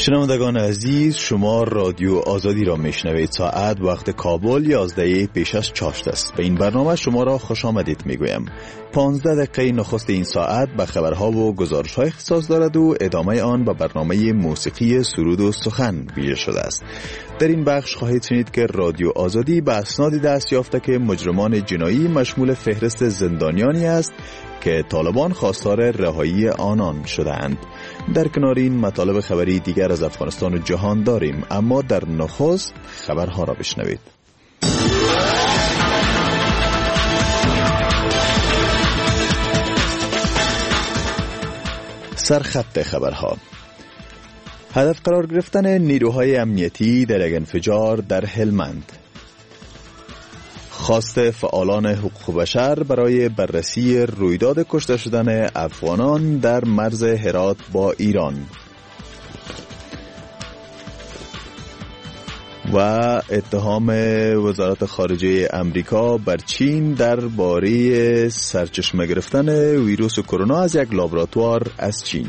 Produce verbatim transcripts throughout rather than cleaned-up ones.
شنوندگان عزیز، شما رادیو آزادی را میشنوید. ساعت وقت کابل یازده پیش از چاشت است. به این برنامه شما را خوش آمدید میگویم. پانزده دقیقه نخست این ساعت به خبرها و گزارش‌های اختصاص دارد و ادامه آن به برنامه موسیقی سرود و سخن ویژه شده است. در این بخش خواهید شنید که رادیو آزادی به اسنادی دست یافته که مجرمان جنایی مشمول فهرست زندانیانی است که طالبان خواستار رهایی آنان شده‌اند. در کنار این مطالب خبری دیگر از افغانستان و جهان داریم، اما در نخست خبرها را بشنوید. سرخط خبرها: هدف قرار گرفتن نیروهای امنیتی در یک انفجار در هلمند. خواست فعالان حقوق بشر برای بررسی رویداد کشته شدن افغانان در مرز هرات با ایران. و اتهام وزارت خارجه امریکا بر چین درباره سرچشمه گرفتن ویروس کرونا از یک لابراتوار از چین.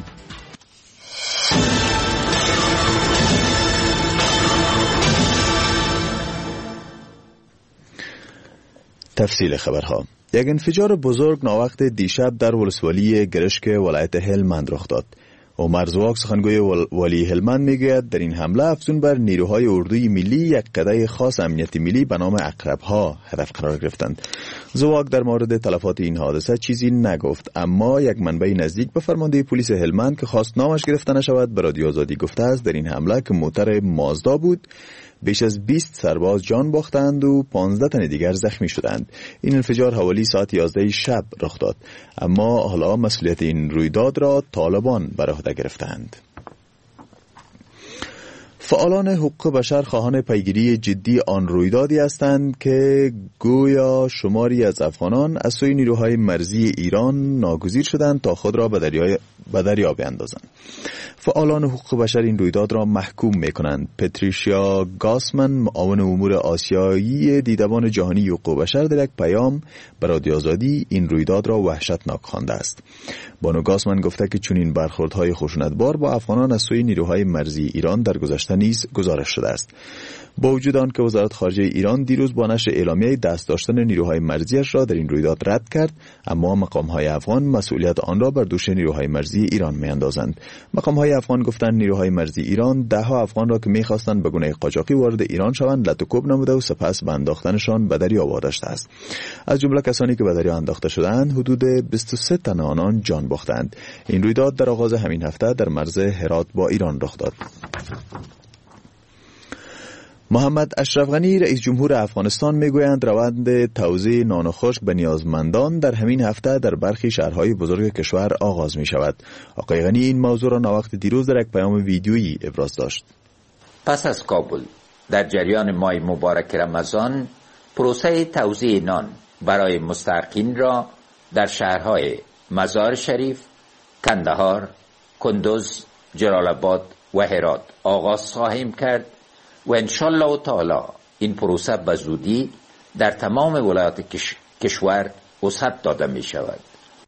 تفصیل خبرها: یک انفجار بزرگ ناوقت دیشب در ولسوالی گرشک ولایت هلمند رخ داد. عمر زواک سخنگوی والی هلمند میگوید در این حمله افزون بر نیروهای اردوی ملی یک قده خاص امنیتی ملی به نام عقرب‌ها هدف قرار گرفتند. زواک در مورد تلفات این حادثه چیزی نگفت، اما یک منبع نزدیک به فرمانده پلیس هلمند که خواست نامش گرفته نشود به رادیو آزادی گفته است در این حمله که موتر مازدا بود بیش از بیست سرباز جان باختند و پانزده تن دیگر زخمی شدند. این انفجار حوالی ساعت یازده شب رخ داد، اما حالا مسئولیت این رویداد را طالبان بر عهده گرفتند. فعالان حقوق بشر خواهان پیگیری جدی آن رویدادی هستند که گویا شماری از افغانان از سوی نیروهای مرزی ایران ناگزیر شدند تا خود را به دریای به دریا بیاندازند. فعالان حقوق بشر این رویداد را محکوم می‌کنند. پتریشیا گاسمن، معاون امور آسیایی دیدبان جهانی حقوق بشر، در یک پیام به رادیو آزادی این رویداد را وحشتناک خوانده است. بانو گاسمن گفته که چنین برخوردهای خشونتبار با افغانان از سوی نیروهای مرزی ایران در گذشته نیز گزارش شده است. با وجود آن که وزارت خارجه ایران دیروز با نشر اعلامیه دست داشتن نیروهای مرزیش را در این رویداد رد کرد، اما مقام‌های افغان مسئولیت آن را بر دوش نیروهای مرزی ایران می‌اندازند. مقام‌های افغان گفتند نیروهای مرزی ایران ده ها افغان را که می‌خواستند به گونه قاچاقی وارد ایران شوند لط و کوب نموده و سپس به انداختنشان به دریا واداشته است. از جمله کسانی که به دریا انداخته شدند حدود بیست و سه تن آنان جان باختند. این رویداد در آغاز همین هفته در مرز هرات با ایران رخ داد. محمد اشرف غنی رئیس جمهور افغانستان میگویند روند توزیع نان و خشک به نیازمندان در همین هفته در برخی شهرهای بزرگ کشور آغاز می شود. آقای غنی این موضوع را ناوقت دیروز در یک پیام ویدیویی ابراز داشت. پس از کابل در جریان ماه مبارک رمضان پروسه توزیع نان برای مستحقین را در شهرهای مزار شریف، کندهار، کندوز، جلال آباد و هرات آغاز خواهیم کرد و انشالله تعالی این پروسه به زودی در تمام ولایات کش... کشور وسعت داده می شود.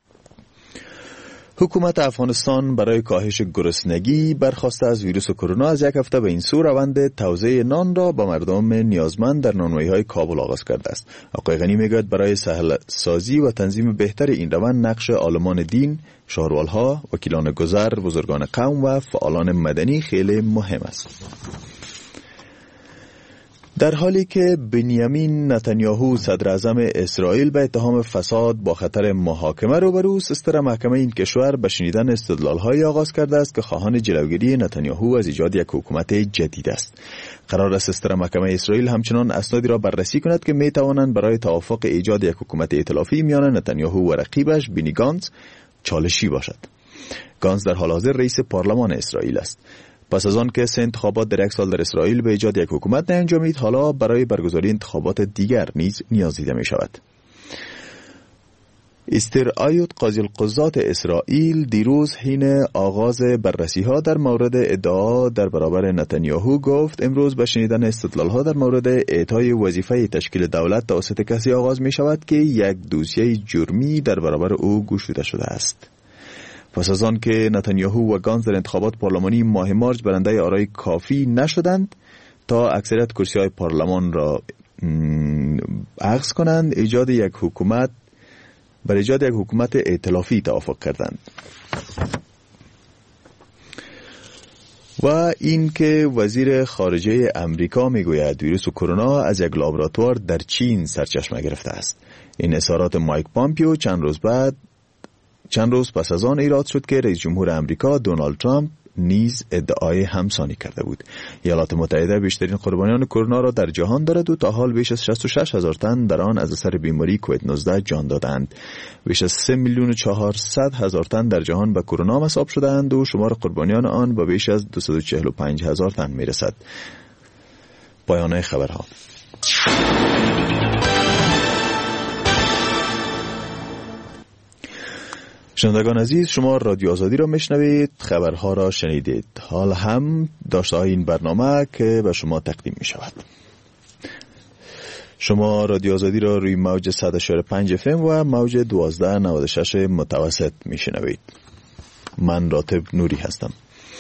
حکومت افغانستان برای کاهش گرسنگی برخواسته از ویروس کرونا از یک هفته به این سو روند توزیع نان را به مردم نیازمند در نانوایی‌های کابل آغاز کرده است. آقای غنی میگوید برای سهل سازی و تنظیم بهتر این روند نقش عالمان دین، شهروالها، وکیلان گذر، بزرگان قوم و فعالان مدنی خیلی مهم است. در حالی که بنیامین نتانیاهو صدر اعظم اسرائیل به اتهام فساد با خطر محاکمه روبروست، استر محکمه این کشور به شنیدن استدلال‌هایی آغاز کرده است که خواهان جلوگیری نتانیاهو از ایجاد یک حکومت جدید است. قرار است استر محکمه اسرائیل همچنان اسنادی را بررسی کند که می توانند برای توافق ایجاد یک حکومت ائتلافی میان نتانیاهو و رقیبش بینی گانتز چالشی باشد. گانتز در حال حاضر رئیس پارلمان اسرائیل است. پس از آن که سه انتخابات در یک سال در اسرائیل به ایجاد یک حکومت نانجامید، حالا برای برگزاری انتخابات دیگر نیز نیاز دیده می شود. استر آیوت قاضی القضات اسرائیل دیروز حین آغاز بررسی ها در مورد ادعا در برابر نتانیاهو گفت امروز به شنیدن استدلال ها در مورد اعطای وظیفه تشکیل دولت توسط کسی آغاز می شود که یک دوسیه جرمی در برابر او گشوده شده است. پس از آن که نتانیاهو و گانز در انتخابات پارلمانی ماه مارس برنده آرای کافی نشدند تا اکثریت کرسی‌های پارلمان را اخذ کنند، ایجاد یک حکومت بر ایجاد یک حکومت ائتلافی توافق کردند. و این که وزیر خارجه امریکا میگوید ویروس کرونا از یک لابراتوار در چین سرچشمه گرفته است. این اظهارات مایک پامپیو چند روز بعد چند روز پس از آن ایراد شد که رئیس جمهور امریکا دونالد ترامپ نیز ادعای همسانی کرده بود. ایالات متحده بیشترین قربانیان کرونا را در جهان دارد و تا حال بیش از شصت و شش هزار تن در آن از اثر بیماری کووید نوزده جان دادند. بیش از سه میلیون و چهارصد هزار تن در جهان به کرونا مصاب شدند و شمار قربانیان آن به بیش از دویست و چهل و پنج هزار تن میرسد. پایان خبرها. شنوندگان عزیز، شما رادیو آزادی را میشنوید، خبرها را شنیدید. حال هم داشته های این برنامه که به شما تقدیم می شود. شما رادیو آزادی را روی موج صد و شش و پنج اف ام و موج دوازده و نود و شش متوسط می شنوید. من راتب نوری هستم.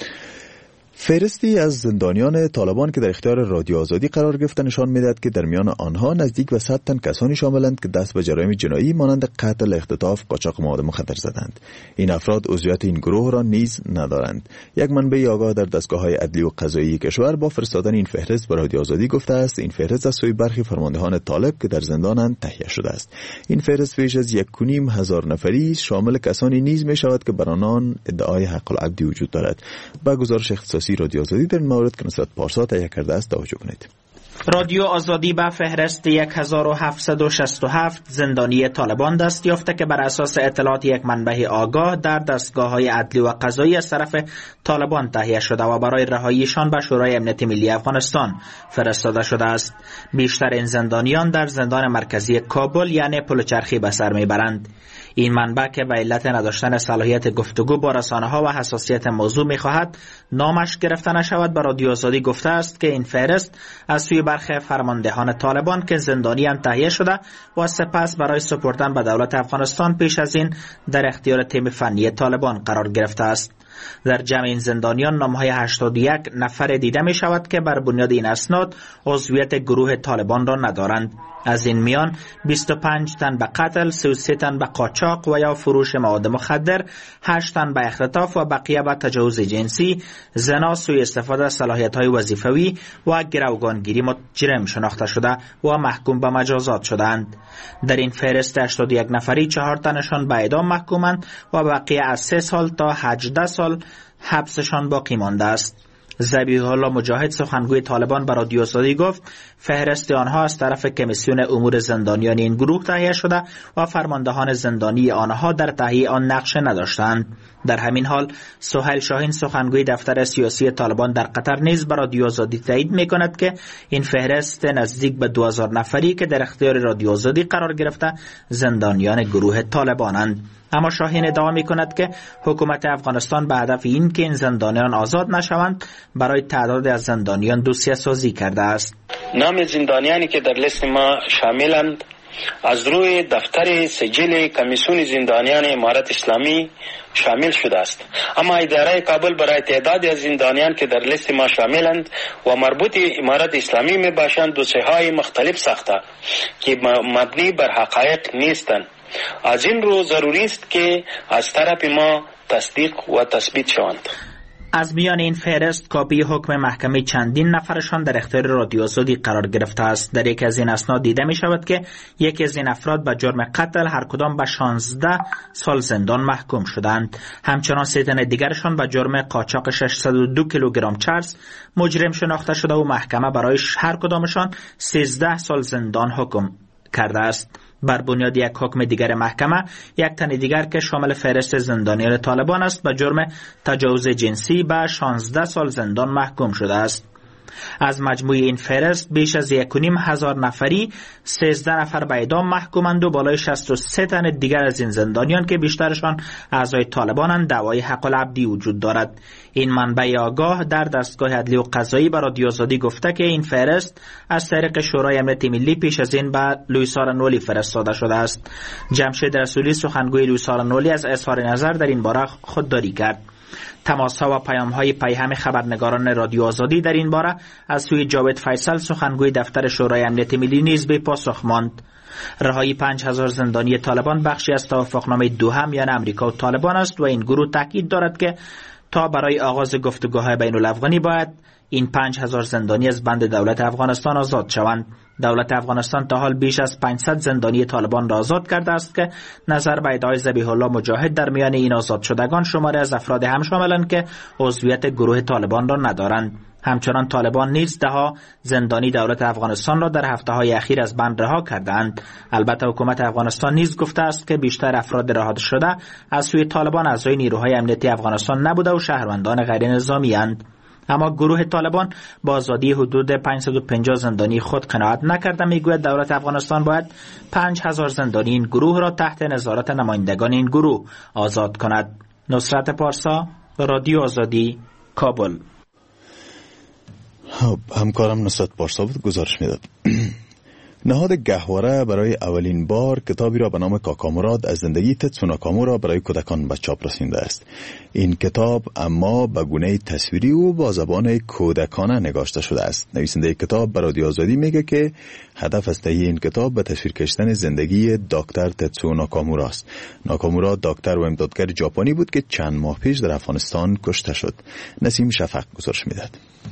فهرستی از زندانیان طالبان که در اختیار رادیو آزادی قرار گرفته نشان می‌دهد که در میان آنها نزدیک به صد تن کسانی شاملند که دست به جرایم جنایی مانند قتل، اختطاف، قاچاق مواد مخدر زدند. این افراد عضویت این گروه را نیز ندارند. یک منبع آگاه در دستگاه‌های عدلی و قضایی کشور با فرستادن این فهرست به رادیو آزادی گفته است این فهرست از سوی برخی فرماندهان طالب که در زندانند تهیه شده است. این فهرست بیش از یک و نیم هزار نفری شامل کسانی نیز می‌شود که بر آنان ادعای حق العبدی وجود دارد. با گزارش اختصاصی رادیو آزادی در این مورد که نصرت پارسا تهیه کرده است توجه کنید. رادیو آزادی به فهرست هزار و هفتصد و شصت و هفت زندانی طالبان دست یافته که بر اساس اطلاعات یک منبع آگاه در دستگاه‌های عدلی و قضایی از طرف طالبان تهیه شده و برای رهاییشان به شورای امنیت ملی افغانستان فرستاده شده است. بیشتر این زندانیان در زندان مرکزی کابل یعنی پلچرخی به سر میبرند. این منبع که به علت نداشتن صلاحیت گفتگو با رسانه‌ها و حساسیت موضوع می‌خواهد نامش گرفته نشود به رادیو آزادی گفته است که این فهرست از سوی برخی فرماندهان طالبان که زندانیان تهیه شده و سپس برای سپردن به دولت افغانستان پیش از این در اختیار تیم فنی طالبان قرار گرفته است. در جمع این زندانیان نامهای هشتاد و یک نفر دیده می شود که بر بنیاد این اسناد عضویت گروه طالبان را ندارند. از این میان بیست و پنج تن به قتل، سی و سه تن به قاچاق و یا فروش مواد مخدر، هشت تن به اختطاف و بقیه به تجاوز جنسی، زنا، سوء استفاده از صلاحیت‌های وظیفوی و گروگانگیری مجرم شناخته شده و محکوم به مجازات شدند. در این فهرست هشتاد و یک نفری چهار تنشان به اعدام محکومند و بقیه از سه سال تا هجده سال حبسشان باقی مانده است. ذبیح الله مجاهد سخنگوی طالبان به رادیو آزادی گفت فهرست آنها از طرف کمیسیون امور زندانیان این گروه تهیه شده و فرماندهان زندانی آنها در تهیه آن نقش نداشتند. در همین حال سهیل شاهین سخنگوی دفتر سیاسی طالبان در قطر نیز به رادیو آزادی تایید می‌کند که این فهرست نزدیک به دو هزار نفری که در اختیار رادیو آزادی قرار گرفته زندانیان گروه طالبانند. اما شاهین ادعا می‌کند که حکومت افغانستان به هدف این که این زندانیان آزاد نشوند برای تعداد از زندانیان دوسیه سازی کرده است. نام زندانیانی که در لیست ما شاملند از روی دفتر سجل کمیسیون زندانیان امارت اسلامی شامل شده است، اما اداره کابل برای تعداد از زندانیان که در لیست ما شاملند و مربوط امارت اسلامی می باشند دوسیه‌های مختلف ساخته که مبنی بر حقایق نیستند. از این رو ضروری است که از طرف ما تصدیق و تثبیت شوند. از میان این فهرست کاپی حکم محکمه چندین نفرشان در اختیار رادیو آزادی قرار گرفته است. در یک از این اسناد دیده می شود که یکی از این افراد به جرم قتل هر کدام به شانزده سال زندان محکوم شدند. همچنان سه تن دیگرشان به جرم قاچاق ششصد و دو کیلوگرم چرس مجرم شناخته شده و محکمه برای هر کدامشان سیزده سال زندان حکم کرده است. بر بنیاد یک حکم دیگر محکمه یک تن دیگر که شامل فهرست زندانیان طالبان است به جرم تجاوز جنسی به شانزده سال زندان محکوم شده است. از مجموع این فهرست بیش از یک و نیم هزار نفری سیزده نفر به اعدام محکومند و بالای شصت و سه تن دیگر از این زندانیان که بیشترشان اعضای طالبانند دعوای حق العبدی وجود دارد. این منبع آگاه در دستگاه عدلی و قضایی به رادیو آزادی گفته که این فهرست از طریق شورای امنیت ملی پیش از این به لوئیس آرنولی فرستاده شده است. جمشید رسولی سخنگوی لوئیس آرنولی از اظهار نظر در این باره خودداری کرد. تماس‌ها و پیام‌های پیهم خبرنگاران رادیو آزادی در این باره از سوی جاوید فیصل سخنگوی دفتر شورای امنیت ملی نیز به پاسخ ماند. رهایی پنج هزار زندانی طالبان بخشی از توافقنامه دوحه میان امریکا و طالبان است و این گروه تاکید دارد که تا برای آغاز گفتگوهای بین الافغانی باید این پنج هزار زندانی از بند دولت افغانستان آزاد شوند. دولت افغانستان تا حال بیش از پانصد زندانی طالبان را آزاد کرده است که نظر به ادعای ذبیح الله مجاهد در میان این آزاد شدگان شماری از افراد هم شاملند که عضویت گروه طالبان را ندارند. همچنان طالبان نیز دهها زندانی دولت افغانستان را در هفته‌های اخیر از بند رها کردند. البته حکومت افغانستان نیز گفته است که بیشتر افراد رها شده از سوی طالبان اعضای نیروهای امنیتی افغانستان نبوده و شهروندان غیر نظامی اند. اما گروه طالبان با آزادی حدود پانصد و پنجاه زندانی خود قناعت نکرده. میگوید دولت افغانستان باید پنج هزار زندانی این گروه را تحت نظارت نمایندگان این گروه آزاد کند. نصرت پارسا، رادیو آزادی، کابل. همکارم نصرت پارسا بود گزارش میداد. نهاد گهواره برای اولین بار کتابی را به نام کاکاموراد از زندگی تتسو ناکامورا برای کودکان به چاپ رسانده است. این کتاب اما به گونه تصویری و با زبان کودکانه نگاشته شده است. نویسنده کتاب به رادیو آزادی میگه که هدف از تهیه این کتاب به تصویر کشیدن زندگی دکتر تتسو ناکامورا است. ناکامورا دکتر و امدادگر ژاپنی بود که چند ماه پیش در افغانستان کشته شد. نسیم شفق گزارش میداد.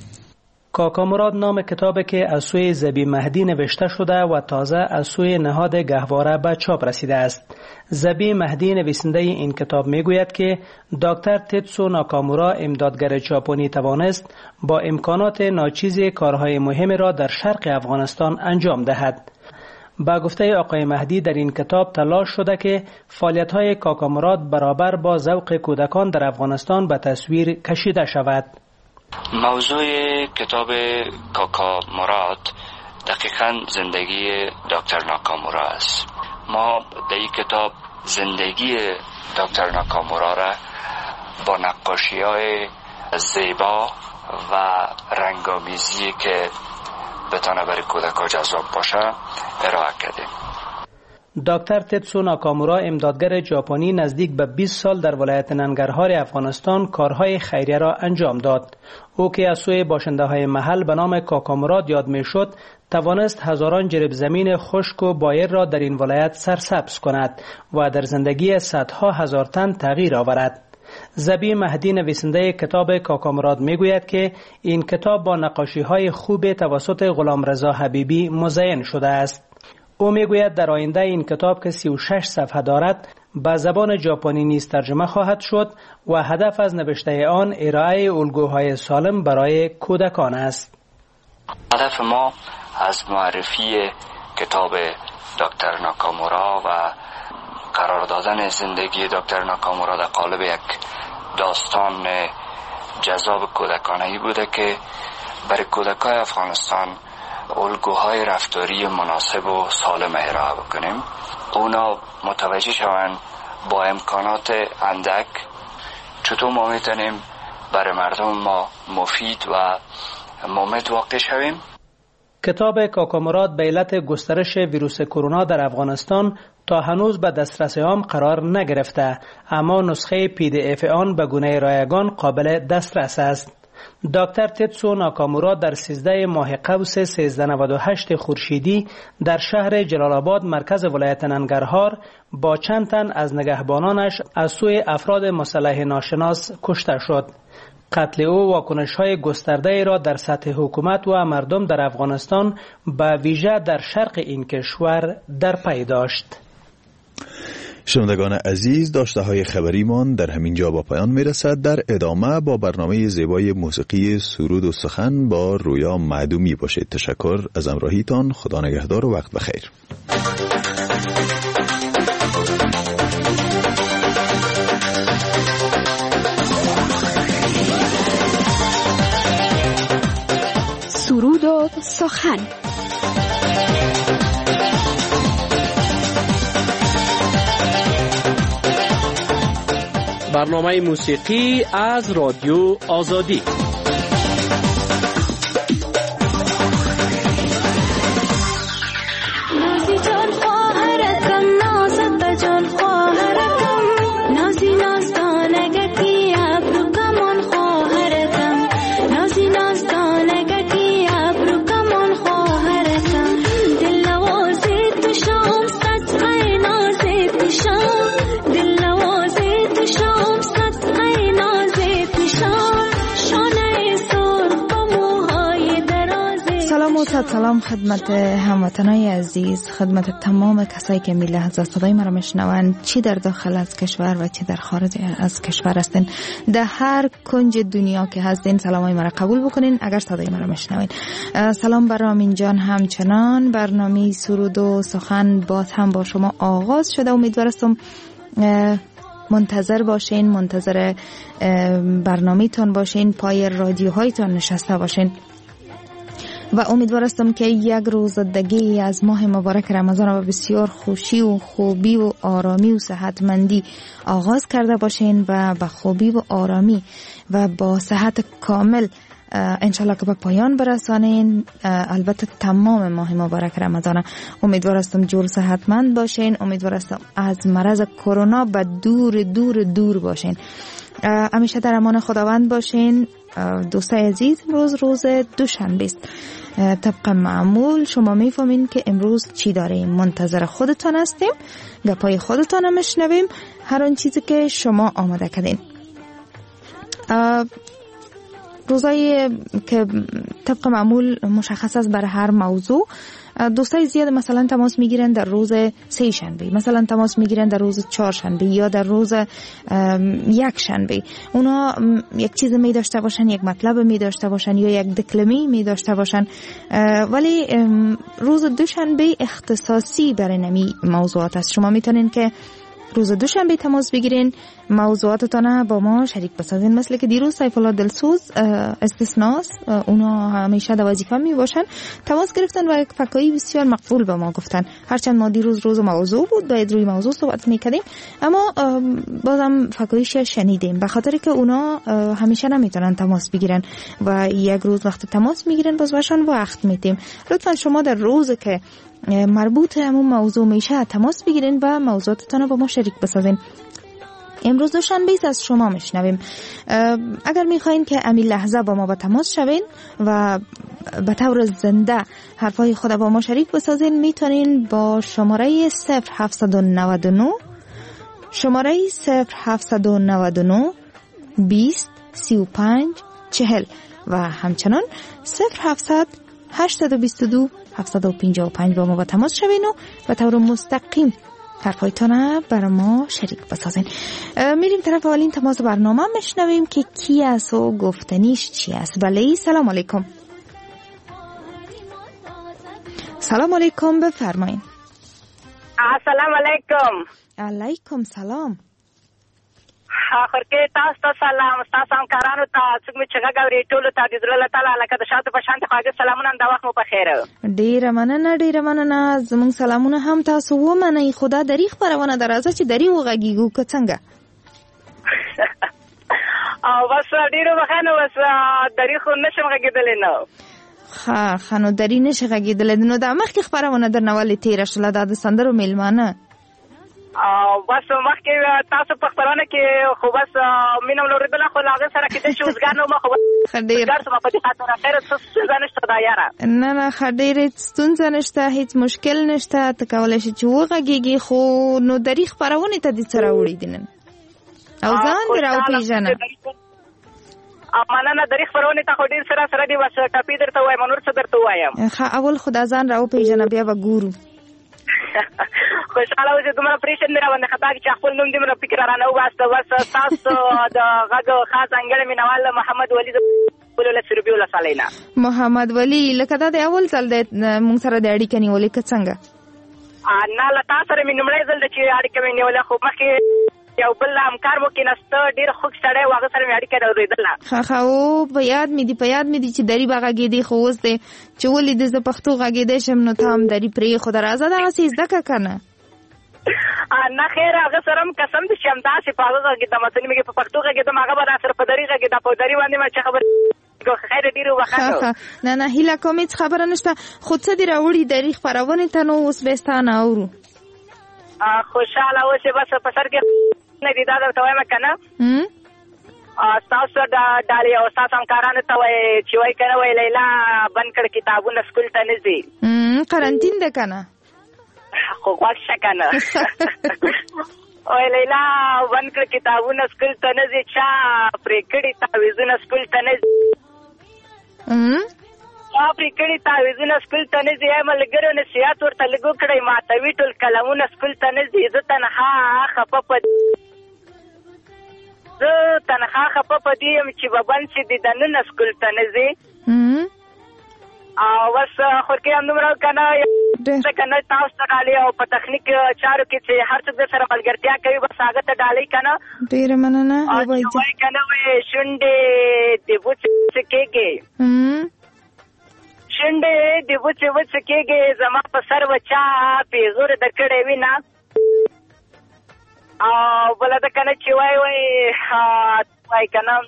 کاکاموراد نام کتابی که از سوی زبی مهدی نوشته شده و تازه از سوی نهاد گهواره به چاپ رسیده است. زبی مهدی نویسنده این کتاب میگوید که دکتر تتسو ناکامورا امدادگر ژاپنی توانست با امکانات ناچیز کارهای مهمی را در شرق افغانستان انجام دهد. با گفته آقای مهدی در این کتاب تلاش شده که فعالیت‌های کاکاموراد برابر با ذوق کودکان در افغانستان به تصویر کشیده شود. موضوع کتاب کاکاموراد دقیقاً زندگی دکتر ناکامورا است. ما در این کتاب زندگی دکتر ناکامورا را با نقاشی‌های زیبا و رنگامیزی که بتونه برای کودکان جذاب باشه ارائه کردیم. دکتر تتسو ناکامورا امدادگر ژاپنی نزدیک به بیست سال در ولایت ننگرهار افغانستان کارهای خیریه را انجام داد. او که از سوی باشنده های محل به نام کاکاموراد یاد می شد توانست هزاران جریب زمین خشک و بایر را در این ولایت سرسبز کند و در زندگی صدها هزار تن تغییر آورد. زبی مهدی نویسنده کتاب کاکاموراد می گوید که این کتاب با نقاشی های خوب توسط غلامرضا حبیبی مزین شده است. او میگوید در آینده این کتاب که سی و شش صفحه دارد به زبان ژاپنی نیز ترجمه خواهد شد و هدف از نوشته آن ارائه الگوهای سالم برای کودکان است. هدف ما از معرفی کتاب دکتر ناکامورا و قرار دادن زندگی دکتر ناکامورا در قالب یک داستان جذاب کودکانه‌ای بوده که برای کودکان افغانستان الگوهای رفتاری مناسب و سالم ارائه بکنیم. اونا متوجه شوند با امکانات اندک چطور ما میتونیم برای مردم ما مفید و مفید واقع شویم. کتاب کاکاموراد به علت گسترش ویروس کرونا در افغانستان تا هنوز به دسترس عام قرار نگرفته، اما نسخه پی دی اف آن به گونه رایگان قابل دسترس است. دکتر تتسو ناکامورا در سیزده ماه قوس سیزده نود و هشت خورشیدی در شهر جلال آباد مرکز ولایت ننگرهار با چند تن از نگهبانانش از سوی افراد مسلح ناشناس کشته شد. قتل او واکنش‌های گسترده را در سطح حکومت و مردم در افغانستان به ویژه در شرق این کشور در پی داشت. شنوندگان عزیز، داشته های خبریمان در همین جا با پایان می رسد. در ادامه با برنامه زیبای موسیقی سرود و سخن با رویا معدومی باشید. تشکر از همراهیتان. خدا نگهدار و وقت بخیر. سرود و سخن. برنامه موسیقی از رادیو آزادی. سلام خدمت هموطنای عزیز، خدمت تمام کسایی که می لحظه صدای مرا میشنوند، چی در داخل از کشور و چی در خارج از کشور هستین، در هر کنج دنیا که هستین سلامای مرا قبول بکنین اگر صدای مرا میشنوین. سلام بر رامین جان. همچنان برنامه سرود و سخن باز هم با شما آغاز شده. امیدوارم منتظر باشین، منتظر برنامه تان باشین، پای رادیوهایتان نشسته باشین و امیدوارم که یک روز دیگه از ماه مبارک رمضان را بسیار خوشی و خوبی و آرامی و صحتمندی آغاز کرده باشین و با خوبی و آرامی و با صحت کامل انشالله که به پایان برسانین. البته تمام ماه مبارک رمضان امیدوارم جور صحتمند باشین، امیدوارم از مرض کرونا به دور دور دور باشین، همیشه در امان خداوند باشین. دوستای عزیز، امروز روز دوشنبه است. طبق معمول شما میفهمین که امروز چی داریم، منتظر خودتان هستیم، گپای خودتان هم میشنویم، هر اون چیزی که شما آماده کردین. روزایی که طبق معمول مشخص است برای هر موضوع، دوستای زیاد مثلا تماس میگیرن در روز سه شنبه، مثلا تماس میگیرن در روز چهار شنبه یا در روز یک شنبه. اونا یک چیز می داشته باشن، یک مطلب می داشته باشن یا یک دکلمی می داشته باشن، ولی روز دوشنبه اختصاصی برای نمی موضوعات است. شما میتونین که روز دوشنبه تماس بگیرین، موضوعاتتان با ما شریک بسازین. مثل که دیروز سیف الله دلسوز استثناس، اونا همیشه در وظیفه می باشن، تماس گرفتن و یک فکایی بسیار مقبول به ما گفتن. هرچند ما دیروز روز موضوع بود، باید روی موضوع صحبت میکردیم، اما بازم فکاییش شنیدیم، به خاطر که اونا همیشه نمیتونن تماس بگیرن و یک روز وقت تماس میگیرن باز باشن وقت میتیم. لطفا شما در روز که مربوط همون موضوع میشه تماس بگیرین و موضوعاتتان با ما شریک بسازین. امروز دوشنبه است، از شما میشنویم. اگر میخواین که امی لحظه با ما با تماس شوین و به طور زنده حرفای خود با ما شریک بسازین، میتونین با شماره صفر هفتصد و نود و نه شماره صفر هفتصد و نود و نه بیست سی و پنج چهل و همچنان صفر هفتصد هشتصد و بیست و دو هفتصد و پنجاه و پنج با ما با تماس شوین و به طور مستقیم حرفایتان برای ما شریک بسازین. میریم طرف اولین تماس برنامه، میشنویم که کی است و گفتنیش چی است. بله، سلام علیکم. سلام علیکم، بفرمایین. السلام علیکم. علیکم سلام. آخر کې تاسو ته سلام، تاسو هم کارانو ته څنګه چې غوړې ټولو ته د زړه له تعالی لکه د شاته په شان ته خواږه سلامونه د وخت مو په خیر. ډیره مننه ډیره مننه، زموږ سلامونه هم تاسو ومنئ. خدا دری خبرونه درازه چې دری وغږیږو که څنګه؟ او بس ډیره بخانه، بس دری خو نشم غږیدلې نو. ښه ښه، نو دری نشه غږیدلې. نو د مخکې خبرونه درنه ولې تېره شوله، دا د سندرو میلمانه؟ او بس مخکې تاسو په خبرونه کې خو بس مینه ولورېدله، خو له هغې سره کېدای شي اوسګار نه وم، خو اوسګار شوم په دې خاطر خیر څه ستونزه نشته دا یاره. نه نه ښه، ډېرې ستونزه نشته، هېڅ مشکل نشته، ته کولی شي چې وغږېږي، خو نو دري خپرونې ته دې څه راوړي دي نن او ځان دې راوپېژنه. مننه، دري خپرونې ته خو ډېر سره سره دي، بس ټپي درته ووایم، نور څه درته ووایم؟ ښه، اول خو دا ځان راوپېژنه بیا به ګورو. خوشحاله اوسئ، دومره پریشن مې راباندې خطا کړي چې خپل نوم دې مې فکر رانه وباسته. بس ستاسو د غږ خاص ځانګړی مینوال محمد ولي د له سروبي ولسوالۍ نه. محمد ولي، لکه دا د اول ځل دی مونږ سره د اړیکه نیولې که څنګه؟ نه، له تا سره مې لومړی ځل دی چې اړیکه مې نیولې، خو مخکې یو بل همکار مو کېناسته ډېر خوږ سړی و هغه سره مې اړیکه اورېدله. ښه ښه او په یاد مې دي په یاد مې دي چې دري به غږېدې خو اوس دی چې ولې د زه پښتو غږېدی شم نو ته هم دري پرېښوده. راځه دغسې زده کړه که نه. نه خیر هغه سره هم قسم دي چې همداسې په هغه غږېدم ځینې مې په پښتو غږېدم هغه به را سره په دري غږېده په دري باندې ما چې خبرې خیر ډېر وبخښه. نه نه هیله کوم هېڅ خبره نشته خو څه دې راوړي دري خپرونې ته نو اوس به یې ستا نه اورو. خوشحاله اوسې بس په سر کې نه دي دا درته وایم که نه ستاسو ډالې او ستاسو همکارانو ته وایي چې وایي که نه وایي لیلا بند کړ کتابونه سکول ته نه ځي قرنطین ده که نه خو غوږ شه که نه وایي لیلا بند کړ کتابونه سکول ته نه ځي چا پرې کړي تعویضونه سکول ته نه ځي ما پرې کړي تعویضونه سکول ته نه ځي ملګرو نصیحت ورته لږ وکړئ ماتوي ټول قلمونه سکول ته نه ځي زه تنها خفه په زه تنها خفه په دې یم چې به بند شي د دننه سکول ته نه ځي او بس خورکې هم دومره که نه که نه تاسو ته ډالۍ او په تخنیک چارو کې چې هر څوک در سره ملګرتیا کوي بس هغه ته ډالۍ که نه ډېره مننه او چې وایي که نه وایي شونډې د بوڅې کېږي شونډې د بوڅې بوڅې کېږي زما په سر وچا پیغور د کړې وي نه او بله ده که نه چې وایي وایي وایي که نه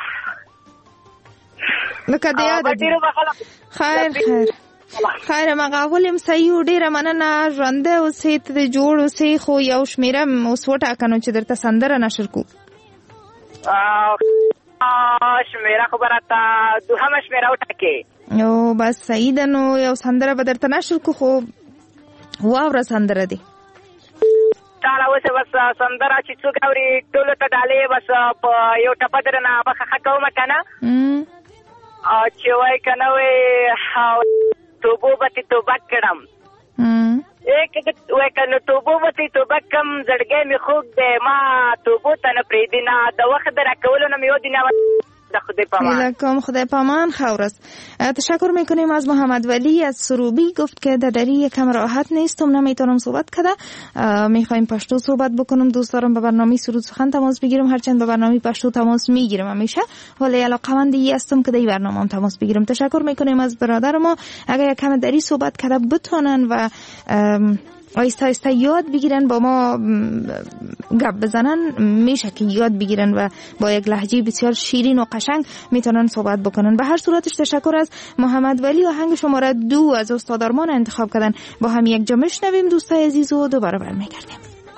لکه د یاده دي خیر خیر خیر مغاول یم صحیح و ډېره مننه ژوندی اوسې ته د جوړ اوسې خو یو شمېره اوس وټاکه نو چې درته سندره نشر کړو شمېره خو به راته دوهمه شمېره وټاکې او بس صحیح ده نو یو سندره به درته نشر کړو خو واوره سندره دی چاله اوسې بس سندره چې څوک اوري ټولو ته ډالۍ بس په یو ټپه درنه بخښه کومه که نه چې وایي که نه وایي توبو به تې توبه کړم وایي که نو توبو به تې توبه کړم زړګی مې خوږ دی ما توبو ته نه پرېږدي نه د وخت د راکولو نه مې یادي نه خدای پامان خدای پامان خورس. تشکر میکنیم از محمد ولی از سروبی گفت که در دری یکم راحت نیستم نمیتونم صحبت کرده میخوایم پشتو صحبت بکنم دوست دارم به برنامه سرود سخن تماس بگیرم هرچند به برنامه پشتو تماس میگیرم همیشه ولی علاقه‌مندی هستم که در برنامه هم تماس بگیرم. تشکر میکنیم از برادر ما اگر یکم دری صحبت کرده بتونن و آیسته آیسته یاد بگیرن با ما گپ بزنن میشه که یاد بگیرن و با یک لهجه بسیار شیرین و قشنگ میتونن صحبت بکنن. به هر صورتش تشکر از محمد ولی. آهنگ شماره دو از استاد آرمان انتخاب کردن با هم یک جا میشنویم دوستای عزیز و دوباره برمیگردیم.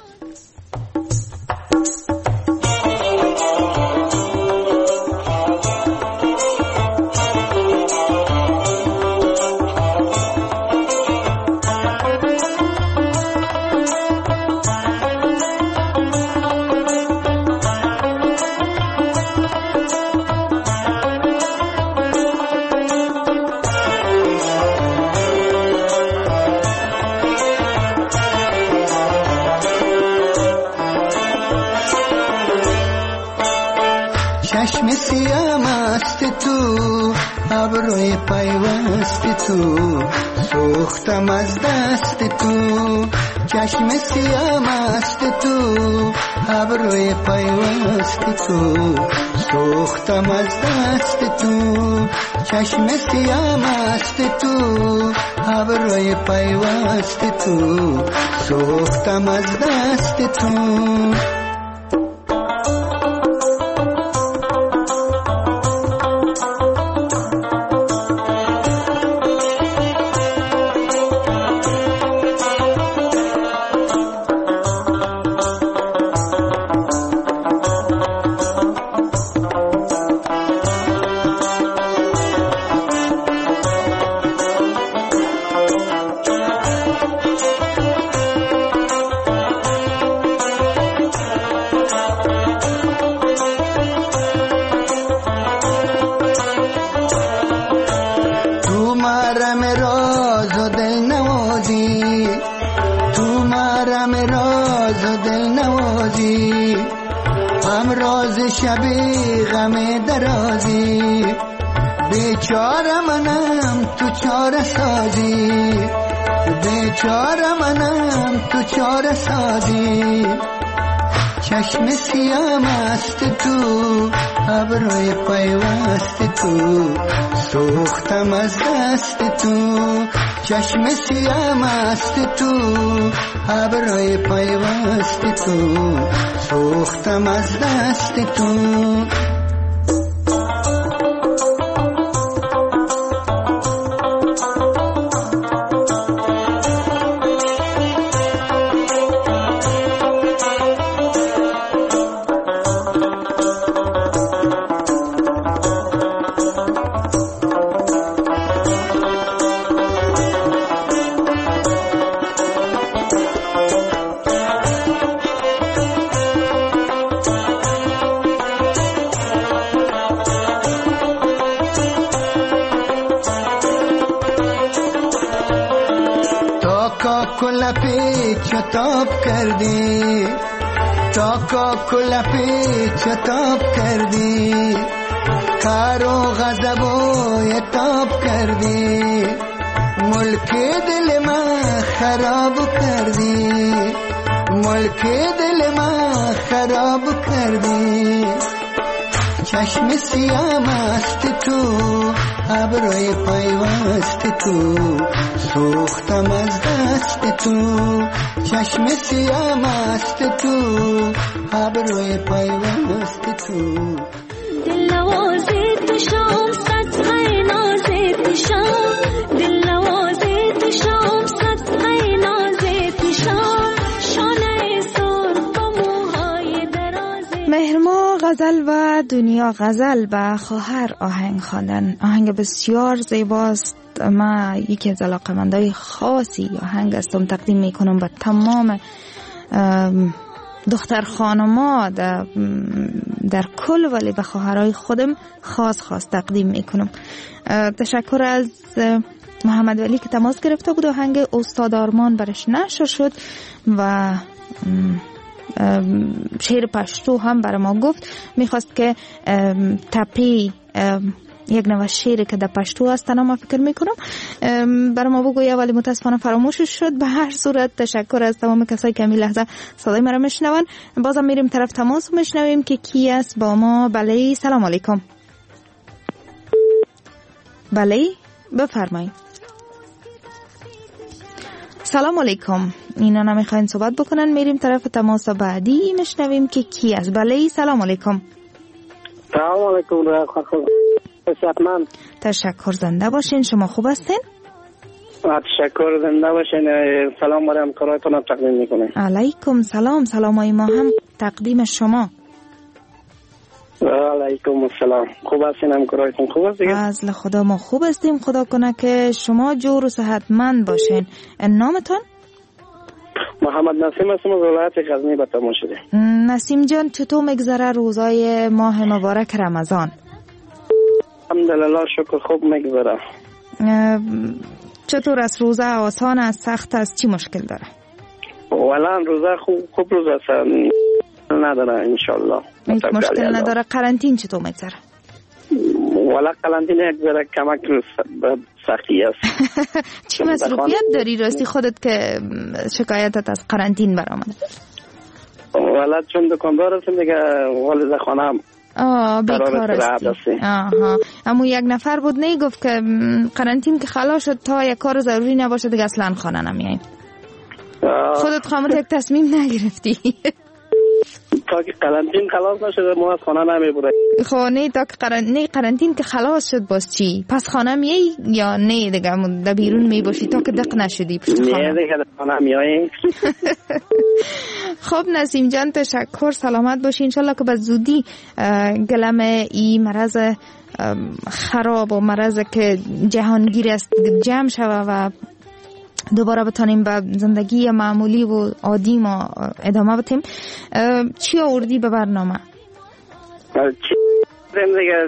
چشم سیام است تو ابروی پیوست تو سوختم از دست تو چشم سیام است تو ابروی پیوست تو سوختم از دست تو چشم سیام است تو ابروی پیوست تو سوختم از دست تو شبی غم درازی بیچاره منم تو چاره سازی بیچاره منم تو چاره سازی چشم سیاه مست تو ابروی پیوست تو سوختم از دست تو چشم سیاه مست تو ابروی پیوست تو سوختم از دست تو چتاب کردی تا کاکل پی چتاب کردی کار و غضب و عتاب کردی ملک دل من خراب کردی ملک دل من خراب کردی چشم سیاه مست تو ابروی پیوست تو سوختم از دست تو چشم سیاه مست تو ابروی پیوست تو دل نوازی تو شام صدقه نازی تو شام دل نوازی تو شام صدقه نازی تو شام شانه سرخ و موهای درازی. مهرما غزل و دنیا غزل به خواهر آهنگ خواندن. آهنگ بسیار زیباست. ما یکی از علاقه‌مندای خاصی آهنگ هستم، تقدیم میکنم به تمام دختر خانما در, در کل، ولی به خواهرای خودم خاص خاص تقدیم میکنم. تشکر از محمد ولی که تماس گرفته بود. آهنگ استاد آرمان برش نشر شد و شعر پشتو هم برای ما گفت. میخواست که تپی یک نوع شعری که در پشتو هست ما فکر میکنم برای ما بگویه، ولی متاسفانه فراموشش شد. به هر صورت تشکر از تمام کسایی که همین لحظه صدای ما را میشنون. بازم میریم طرف تماس میشنویم که کی است با ما. بله سلام علیکم. بله بفرمایید. سلام علیکم. اینا نمیخواین صحبت بکنن. میریم طرف تماس بعدی میشنویم که کی است. بله سلام علیکم. سلام علیکم. من تشکر، زنده باشین. شما خوب هستین؟ تشکر، زنده باشین. سلام برای همکاراتون تقدیم میکنم. علیکم سلام. سلامای ما هم تقدیم شما. علیکم السلام. خوب هستین همکاراتون؟ خوب هستین؟ از خدا ما خوب هستیم. خدا کنه که شما جور و صحتمند باشین. نامتون؟ محمد نسیم هستم از ولایت غزنی به تمام شده. نسیم جان چطور میگذره روزای ماه مبارک رمضان؟ الحمدلله شکر خوب میگذره. چطور است روزه؟ آسان است، سخت است، چی مشکل داره؟ والا روزه خوب خوب روزه است، نداره انشالله. هیچ مشکل نداره. قرنطین چطور میگذره؟ والا قرنطین یک ذره کمک سختی است. چی مصروفیت داری راستی خودت که شکایتت از قرنطین برآمده؟ والا چون دکاندار هستم دیگه، والد خانه آه بیکار هستی. آها. اما یک نفر بود نه گفت که قرنطین که خلاص شد تا یک کار ضروری نباشه دیگه اصلا خانه نمیاییم. خودت خامت یک تصمیم نگرفتی؟ تا که قرنطین خلاص نشد ما از خانه نمیبریم. خانه تا که قرنطین قرنطین که خلاص شد باز چی؟ پس خانه میای یا نه دیگه در بیرون میباشی تا که دق نشدی پشت خانه؟ نه دیگه خانه میای. خب نسیم جان تشکر، سلامت باشی. انشالله که به زودی گلم ای مرض خراب و مرض که جهانگیر است جمع شود و دوباره بتانیم به زندگی معمولی و عادی ما ادامه بدیم. چی آوردی به برنامه؟ چی زندگی؟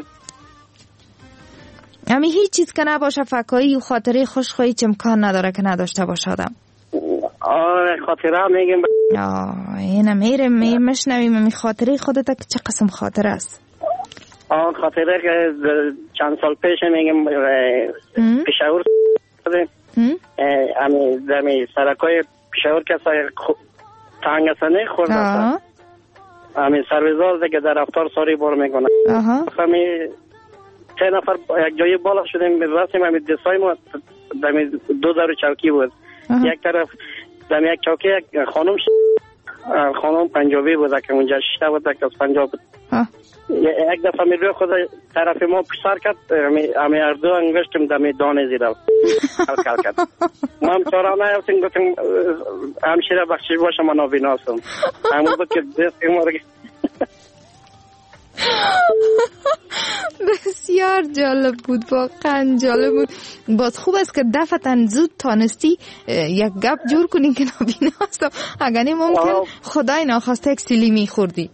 امی هیچ چیز که نباشه فکایی و خاطره خوشخواهی چه امکان نداره که نداشته باشه آدم. آره خاطره میگم. آه اینه میرم میشنویم. امی خاطره خودت که چه قسم خاطره است؟ آه خاطره که چند سال پیش میگم پیشاور امی دمی سرکای پیشاور کسای تنگ سنه خورده. همین سرویزار دیگه در افطار ساری بار میکنه. آها. همین سه نفر یک جایی بالا شدیم رفتیم همین دستای ما دمی دو در چوکی بود. آها. یک طرف دمی یک چوکی یک خانم ش... خانم پنجابی بود که اونجا شیشته بود که از پنجاب بود. آه. یک دفعه می روی خود طرف ما پسر کرد همی اردو انگشتم دمی دانه زیدم کل کل کرد. ما هم چارا نیفتیم گفتیم همشیره بخشی باشم من نابیناستم همون بود که دست ما رو بسیار جالب بود، واقعا جالب بود. باز خوب است که دفتن زود تانستی یک گپ جور کنی که نابینا هستم، اگرنه ممکن خدای ناخواسته یک سیلی میخوردی.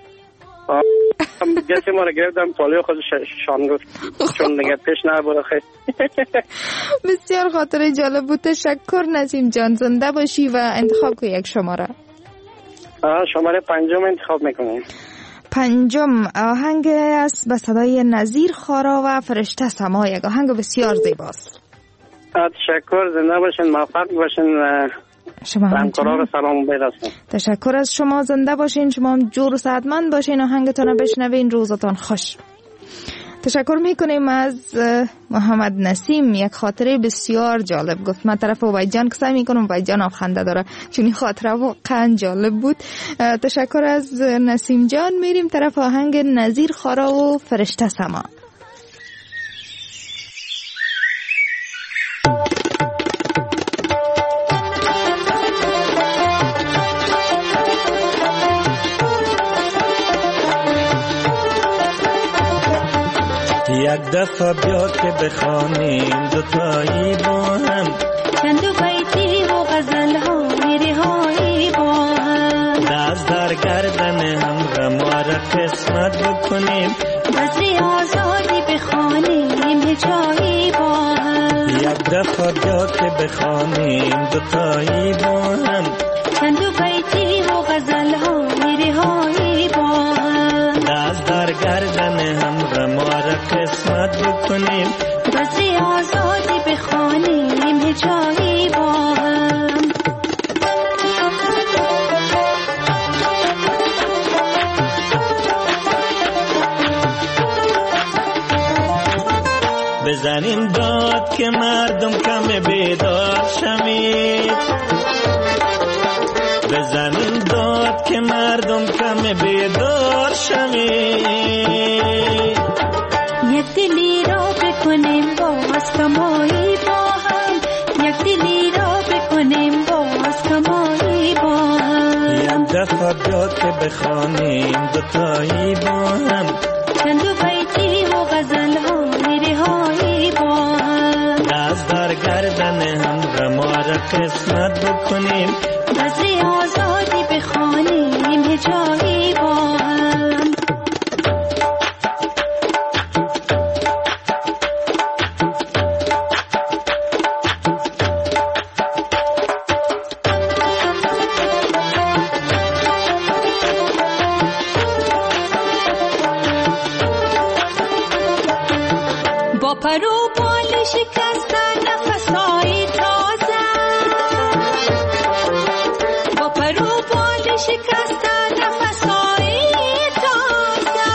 گسی ما رو گرفتم پالیو خود شان گفت چون دیگه پیش نبوده خیلی. بسیار خاطره جالب بود. تشکر نسیم جان، زنده باشی و انتخاب که یک شماره. شماره پنجم انتخاب میکنیم. پنجم آهنگ است به صدای نظیر خارا و فرشته سما، یک آهنگ بسیار زیباست. تشکر، زنده باشین، موفق باشین و شما همکارا رو سلام برسونید. تشکر از شما، زنده باشین، شما هم جور و صحتمند باشین، آهنگتون رو بشنوین، روزتون خوش. تشکر میکنیم از محمد نسیم، یک خاطره بسیار جالب گفت. من طرف عبید جان کسایی میکنم، عبید جان آب خنده داره چون این خاطره واقعا جالب بود. تشکر از نسیم جان. میریم طرف آهنگ نظیر خارا و فرشته سما. یک دفعه بیا که بخوانیم دوتایی با هم چند بیتی و غزل ها میری هایی با هم، دست در گردن هم غما را قسمت بکنیم، بزری آزادی بخوانیم جایی با هم. یک دفعه بیا که بخوانیم دوتایی با هم چند بیتی و غزل ها میری هایی با هم، دست در گردن هم غما را قسمت بکنیم، بزری آزادی بخوانیم جایی با هم. بزنیم داد که مردم کم بیدار شمید، بزنیم داد که مردم کم بیدار شمید، یک دلی را بکنیم باز کمایی با هم، یک دلی را بکنیم باز کمایی با هم. یک دفعه بیا که بخوانیم دوتایی با هم چند بیتی و غزل ها میری هایی با هم، دست در گردن هم غما را قسمت بکنیم، بزری آزادی بخوانیم جایی با هم. با پرو بال شکستن نفسای تازه، با پرو بال شکستن نفسای تازه،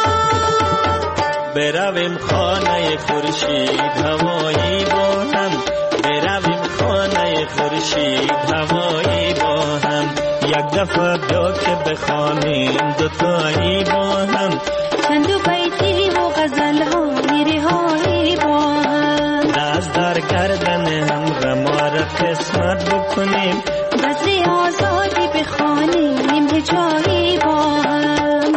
برویم خانه خورشید هوایی با هم، برویم خانه خورشید هوایی با هم، یک دفعه بیا که بخوانیم دوتایی با هم چند بیتی و غزل ها میری هایی با هم، دست در گردن هم غما را قسمت بکنیم، بزری آزادی بخوانیم جایی با هم.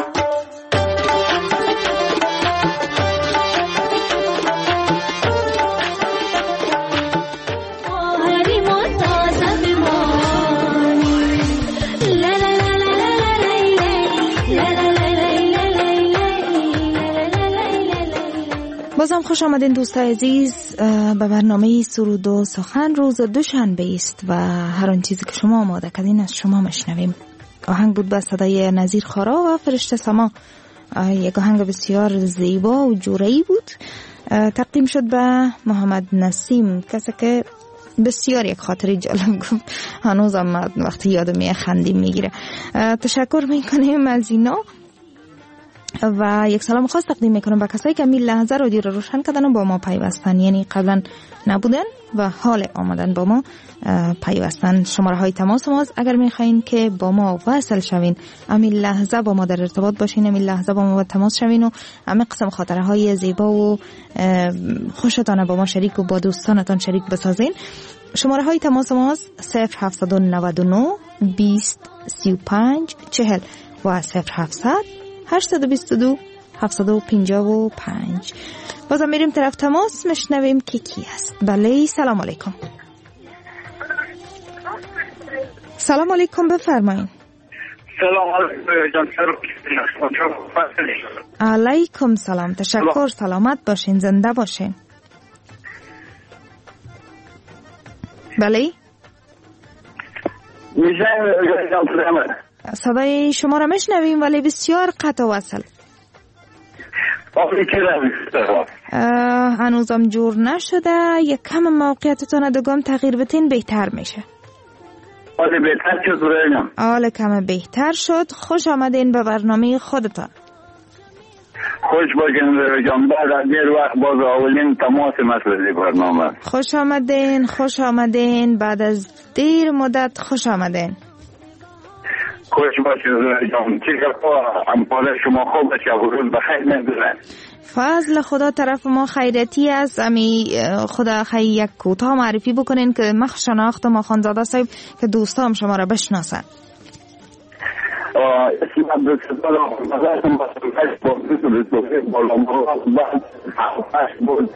بازم خوش آمدین دوستای عزیز به برنامه سرود و سخن. روز دوشنبه است و هر آن چیزی که شما آماده کردین از شما مشنویم. آهنگ بود با صدای نظیر خارا و فرشته سما، یک آهنگ بسیار زیبا و جورایی بود. تقدیم شد به محمد نسیم، کسی که بسیار یک خاطره جالب گفت، هنوزم وقتی یادم میاد خندیم میگیره. تشکر میکنیم از اینا و یک سلام خاص تقدیم میکنم به کسایی که این لحظه رادیو رو روشن کردن و با ما پیوستن، یعنی قبلا نبودن و حال آمدن با ما پیوستن. شماره های تماس ما اگر میخواین که با ما وصل شوین، همین لحظه با ما در ارتباط باشین، همین لحظه با ما تماس شوین و همین قسم خاطره های زیبا و خوشتان با ما شریک و با دوستانتان شریک بسازین. شماره های تماس ما صفر هفت نه نه بیست سی و پنج چهل و صفر هفتصد هشتصد و بیست و دو هفتصد و پنجاه و پنج. بازم میریم طرف تماس، میشنویم که کی هست. بله سلام علیکم. سلام علیکم، بفرمایید. سلام علیکم. علیکم سلام، تشکر، سلامت باشین، زنده باشین. بله صدای شما را میشنویم ولی بسیار قطع و وصل. هنوزم جور نشده، یک کم موقعیتتان دوگام تغییر بتین بهتر میشه. آله بهتر شد براییم. آله کم بهتر شد. خوش آمدین به برنامه خودتان. خوش باشین براییم. بعد از دیر وقت باز اولین تماس مسئله برنامه. خوش آمدین، خوش آمدین، بعد از دیر مدت خوش آمدین. خوش باشین براییم. چی که همپاله شما خوب بشه و روز بخیر نگذارن. فضل خدا طرف ما خیرتی است. امی خدا خیلی یک کوتاه معرفی بکنین که من شناختم خانزاده صاحب که دوستام شما را بشناسن. اسم عبدالستار آخوندادم بسیارش بود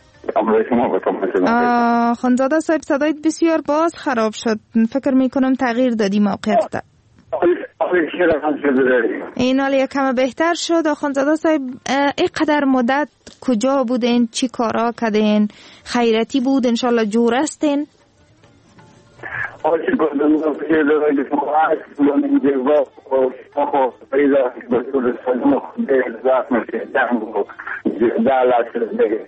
خانزاده صاحب صدایت بسیار باز خراب شد، فکر میکنم تغییر دادی موقعیت. این حال یک کم بهتر شد. خانزاده صاحب اینقدر مدت کجا بودین، چی کارا کردین؟ خیرتی بود، انشالله جور هستین؟ آچی بودن و پیدا هست و اینجا و خب پیدا بسیار سلم خود ازاق میشه دنگ و دالت دیگه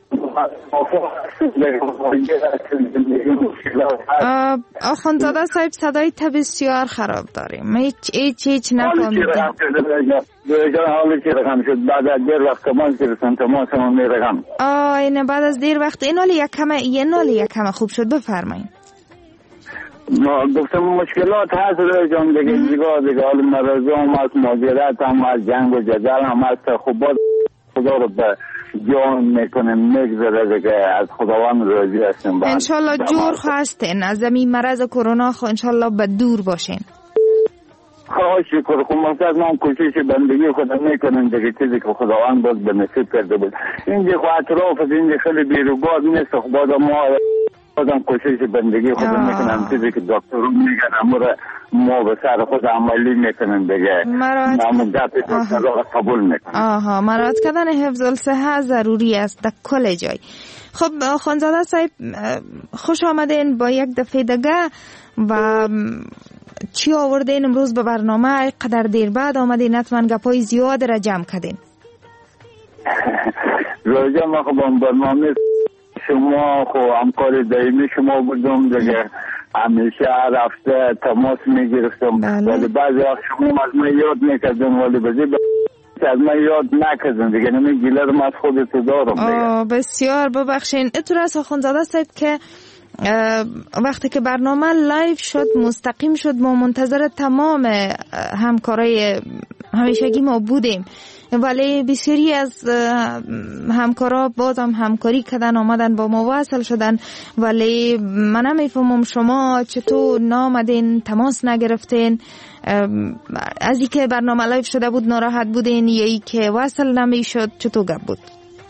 آخوندزاده صاحب صدای تا بسیار خراب داریم، هیچ هیچ هیچ نفهمیدیم. حالی که رقم شد بعد از دیر وقت تماس گرفتن تماس هم می رقم. آه اینه بعد از دیر وقت این حالی یک کمه این حالی یک کمه خوب شد. بفرمایید. گفتم مشکلات هست روی جان دیگه دیگه دیگه حال مرضی هم هست، ماجرات هم هست، جنگ و جدل هم هست. خب باید خدا رو به جان میکنه میگذره دیگه، از خداوند راضی هستیم. انشالله جور هستین از این مرض کرونا، خو انشالله به دور باشین. خواهش شکر. خب مقصد ما کوشش بندگی خدا میکنیم دیگه، چیزی که خداوند باز به نصیب کرده بود. اینجا خو اطراف از اینجا خیلی بیروباد نیست، خب باید ما بازم کوشش بندگی خود میکنم، چیزی که دکتر میگن امور ما به سر خود عملی میکنیم دیگه، نام گپ دکتر را قبول میکنم. آها، مراعات کردن حفظ الصحه ضروری است در کل جای. خب خانزاده صاحب خوش آمدین با یک دفعه دیگه. و چی آوردین امروز به برنامه؟ قدر دیر بعد آمدین، حتما گپای زیاد را جمع کردین. روزا ما خب برنامه شما خو همکار دائمی شما بودم دیگه، همیشه رفته تماس میگرفتم ولی بعضی وقت شما از من یاد میکردم ولی بعضی از من یاد نکردم دیگه، نمی گیله رو از خودت دارم دیگه. بسیار ببخشین. اتور از خانزاده صاحب که وقتی که برنامه لایو شد مستقیم شد ما منتظر تمام همکارای همیشگی ما بودیم، ولی بسیاری از همکارا بازم همکاری کردن، آمدن با ما وصل شدن، ولی من نمیفهمم شما چطور نامدین، تماس نگرفتین؟ از این که برنامه لایو شده بود ناراحت بودین یا ای که وصل نمیشد؟ چطور گپ بود؟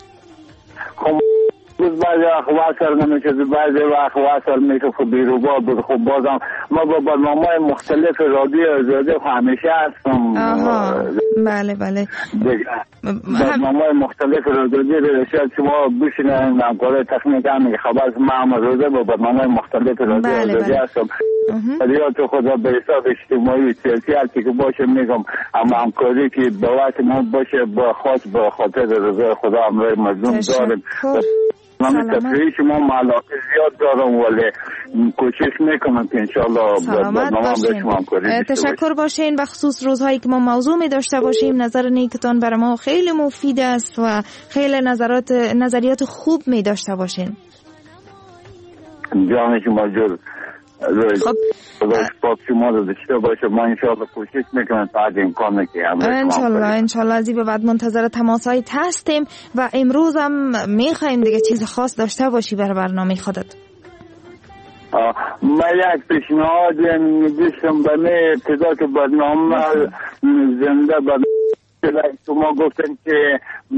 بعضی وقت وصل نمیشد، بعضی وقت وصل میشه خب بیروبا بود. خب بازم ما با برنامه مختلف رادیو آزادی همیشه هستم. آها بله بله برنامه مختلف رادیو رشد شما بشینن همکار تکنیک هم خبر ما هم روزه با برنامه مختلف رادیو آزادی هستم. یا تو خدا به حساب اجتماعی سیاسی هستی که باشه میگم، اما همکاری که به وقت ما باشه با خاص به خاطر رضای خدا همراه مردم داریم. من تفریح شما علاقه زیاد دارم ولی کوشش میکنم که انشالله سلامت باشین. تشکر باشین. به خصوص روزهایی که ما موضوع می داشته باشیم نظر نیکتان برای ما خیلی مفید است و خیلی نظرات نظریات خوب می داشته باشین. جان شما جور خب خدا شما رو داشته باشه. ما انشالله کوشش میکنم تا از امکان که انشالله انشالله از این به بعد منتظر تماسایی هستیم و امروز هم میخوایم دیگه چیز خاص داشته باشی برای برنامه خودت. من یک پیشنهاد میدیشم برای ابتدا که برنامه زنده برنامه شما گفتن که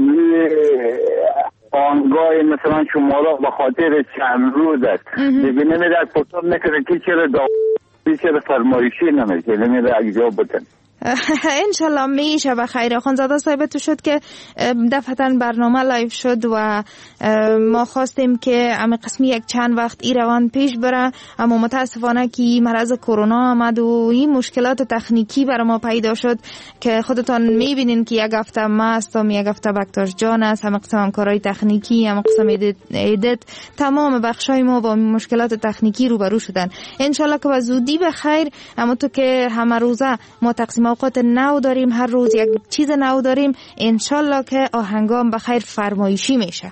آنگاه مثلا شما را به خاطر چند روز است ببینه میره از پرسان نکنه که چرا داوری چرا فرمایشی نمیشه نمیره اگه جواب بتن انشالله میشه بخیر. خانزاده صاحب تو شد که دفعتا برنامه لایف شد و ما خواستیم که اما قسمی یک چند وقت ای روان پیش بره، اما متاسفانه که مرض کرونا آمد و این مشکلات تکنیکی برای ما پیدا شد که خودتان میبینین که یک هفته ما هستم، یک هفته بکتاش جان است، همه قسم همکارای تکنیکی، همه قسم ایدت، تمام بخشای ما با مشکلات تکنیکی روبرو شدن. انشالله که به زودی بخیر. اما تو که همه روزه ما تقسیم اوقات نو داریم، هر روز یک چیز نو داریم، انشالله که آهنگام بخیر فرمایشی میشه.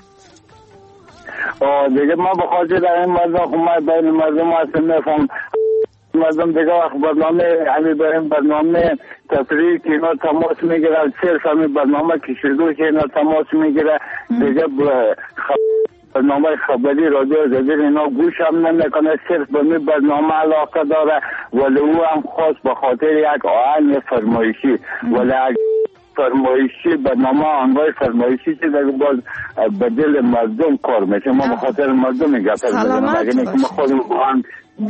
آه دیگه ما بخاطر در این مردم خمای بین مردم هستم نفهم مردم دیگه وقت برنامه همی بریم برنامه تفریح که اینا تماس میگیره، صرف همی برنامه کشیدو که اینا تماس میگیره دیگه برنامه خبری رادیو زدیر اینا گوش هم نمیکنه، صرف به می برنامه علاقه داره ولی او هم خواست به خاطر یک آهنگ فرمایشی ولی فرمایشی برنامه آنگاه فرمایشی چه دیگه باز به دل مردم کار میشه. ما به خاطر مردم میگه سلامت باشه.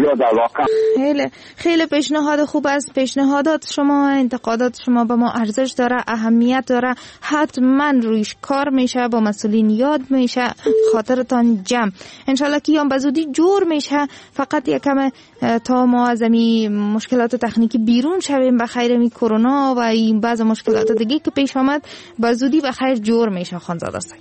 خیلی خیلی پیشنهاد خوب است. پیشنهادات شما، انتقادات شما به ما ارزش داره، اهمیت داره، حتما رویش کار میشه، با مسئولین یاد میشه، خاطرتان جمع انشالله که یام بزودی جور میشه. فقط یکم تا ما از این مشکلات تکنیکی بیرون شویم به خیر می کرونا و این بعض مشکلات دیگه که پیش آمد بزودی به خیر جور میشه. خانزاده صاحب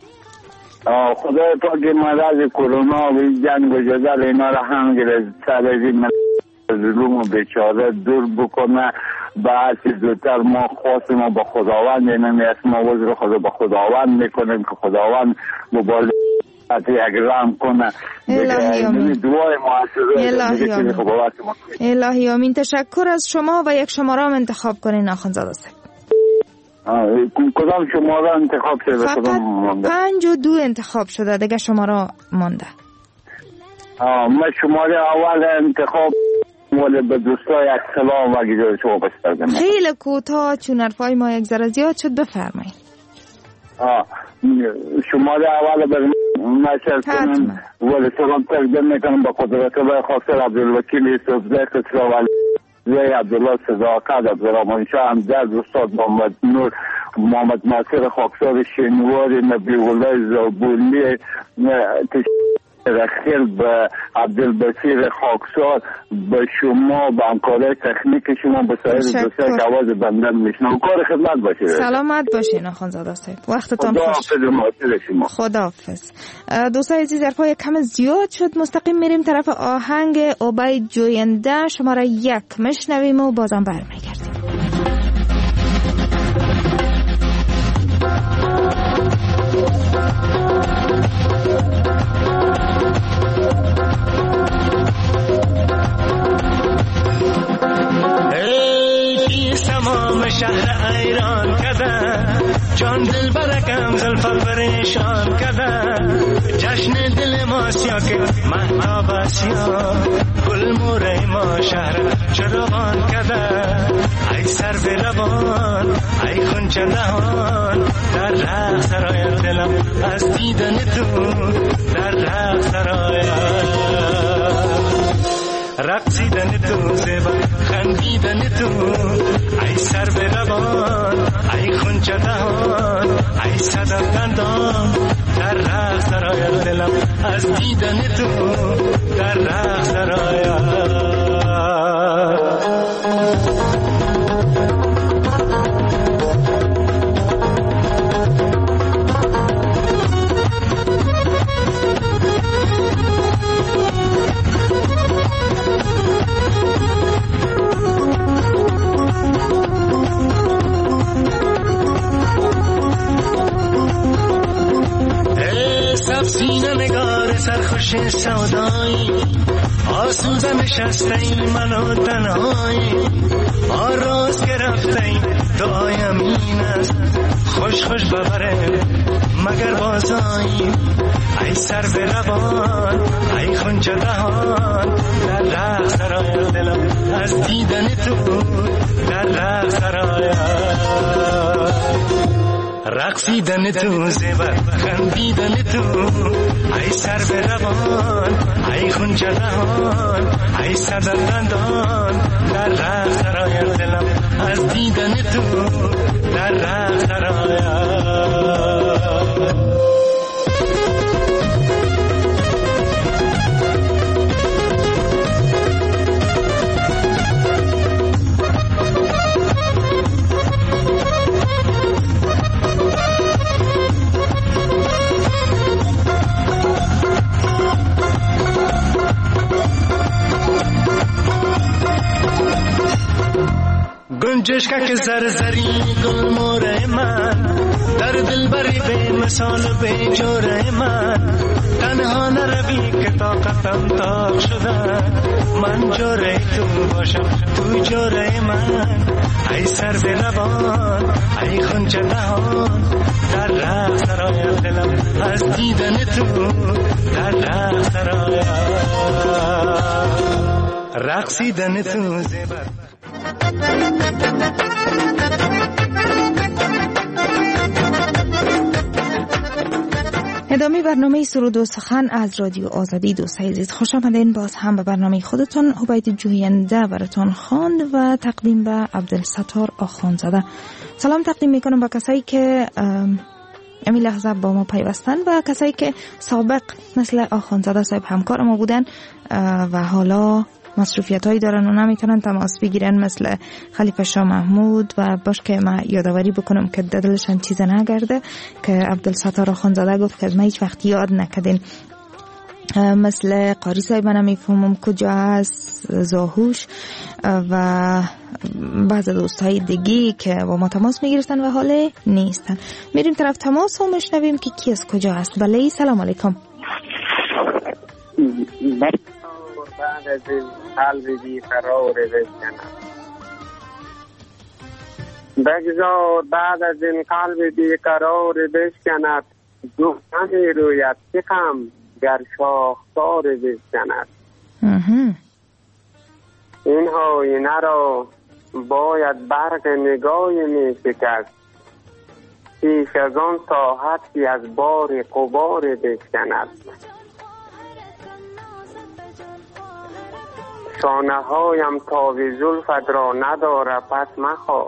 خدای پاک مرض کرونا و جنگ و جدل اینا را هم گرفت سر از این ظلم و بیچاره دور بکنه. بعد زودتر ما خواست ما با خداوند اینمی اسم آواز رو خدا با خداوند میکنیم که خداوند مبارک یک رحم کنه. الهی آمین. دعای الهی آمین. الهی آمین. تشکر از شما و یک شماره هم انتخاب کنین آخوندزاده صاحب. کدام شماره انتخاب شده؟ فقط پنج و دو انتخاب شده دیگه شماره مانده. من شماره اول انتخاب ولی به دوستای یک سلام و گیجای شما بستردم. خیلی کوتاه چون حرفای ما یک ذره زیاد شد بفرمایید. شماره اول بر نشر کنم ولی سلام تقدیم میکنم با قدرت و خاصر عبدالوکیل یوسفزی خسرو ولی زی عبدالله صداقت عبدالرحمن شاه همدرد استاد محمد نور محمد ناصر خاکسار شنواری نبی الله زابولی خیر به عبدالبصیر خاکسار به شما به همکارای تکنیک شما به سایر دوستای که آواز بندن میشنم کار خدمت باشید. سلامت باشین آخوندزاده صاحب. وقتتان خوش. خداحافظ. دوستای عزیز حرفای کم زیاد شد، مستقیم میریم طرف آهنگ عبید جوینده شماره یک میشنویم و بازم برمیگردیم. تمام شهر ایران کده جان دل برکم زلفل پریشان کده جشن دل ما سیا که محتاب سیا گل موره ما شهر چروان کده ای سر بروان ای خونچه نهان در رخ سرای دلم از دیدن تو در رخ سرای رقصیدن تو زیبا خندیدن تو ای سر به روان ای خونچه دهان ای صدا دندان در رخ سرای دلم از دیدن تو در رخ سرای آسوده نشسته ای منو تنهایی آراز گرفته ای دعایم این است خوش خوش ببره مگر بازایی ای سر به روان ای خونچه دهان در رقص سرایم دلم از دیدن تو در رقص سرایم رقصیدن تو زیبر خندیدن تو ای سر به روان ای خونچه دهان ای صدر دندان در رقص سرایم دلم از دیدن تو در رقص سرایم گنجشکا که زرزری گل موره من در دل بری به مثال به جوره من تنها نروی که طاقتم تاق شده من جوره تو باشم تو جوره من ای سر به روان ای خونچه دهان در رقص سرایم دلم از دیدن تو در رقص سرایم رقصیدن تو زیبر ادامه برنامه سرود و سخن از رادیو آزادی. دوستای عزیز خوش آمدین باز هم به برنامه خودتون. عبید جوینده براتون خواند و تقدیم به عبدالستار آخوندزاده. سلام تقدیم میکنم به کسایی که امی لحظه با ما پیوستن و کسایی که سابق مثل آخوندزاده صاحب همکار ما بودن و حالا مصروفیت هایی دارن و نمیتونن تماس بگیرن مثل خلیفه شاه محمود و باش که ما یادآوری بکنم که دلشان چیز نگرده که عبدالستار آخوندزاده گفت که از ما هیچ وقت یاد نکردین مثل قاری صاحب نمیفهمم کجا هست زاهوش و بعض دوستای دیگه که با ما تماس میگیرستن و حاله نیستن. میریم طرف تماس و میشنویم که کی از کجا هست. بله سلام علیکم. بعد از این قلب بی قرار بشکنم بگذار بعد از این قلب بی قرار بشکند دو همی رویت سقم گر شاخسار بشکند این آینه را باید برق نگاهی می شکست پیش از آن تا حدی از بار غبار بشکند شانه هایم تاب زلفت را نداره پس مخواه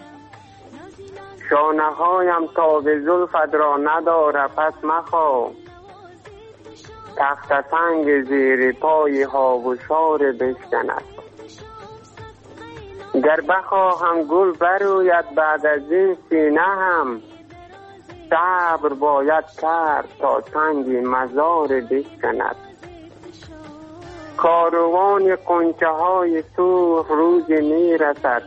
شانه هایم تاب زلفت را نداره پس مخواه تخت سنگ زیر پای ها و شار بشکند گر بخواهم گل بروید بعد از این سینه هم صبر باید کرد تا سنگ مزار بشکند کاروان قنچه های سرخ روز می رسد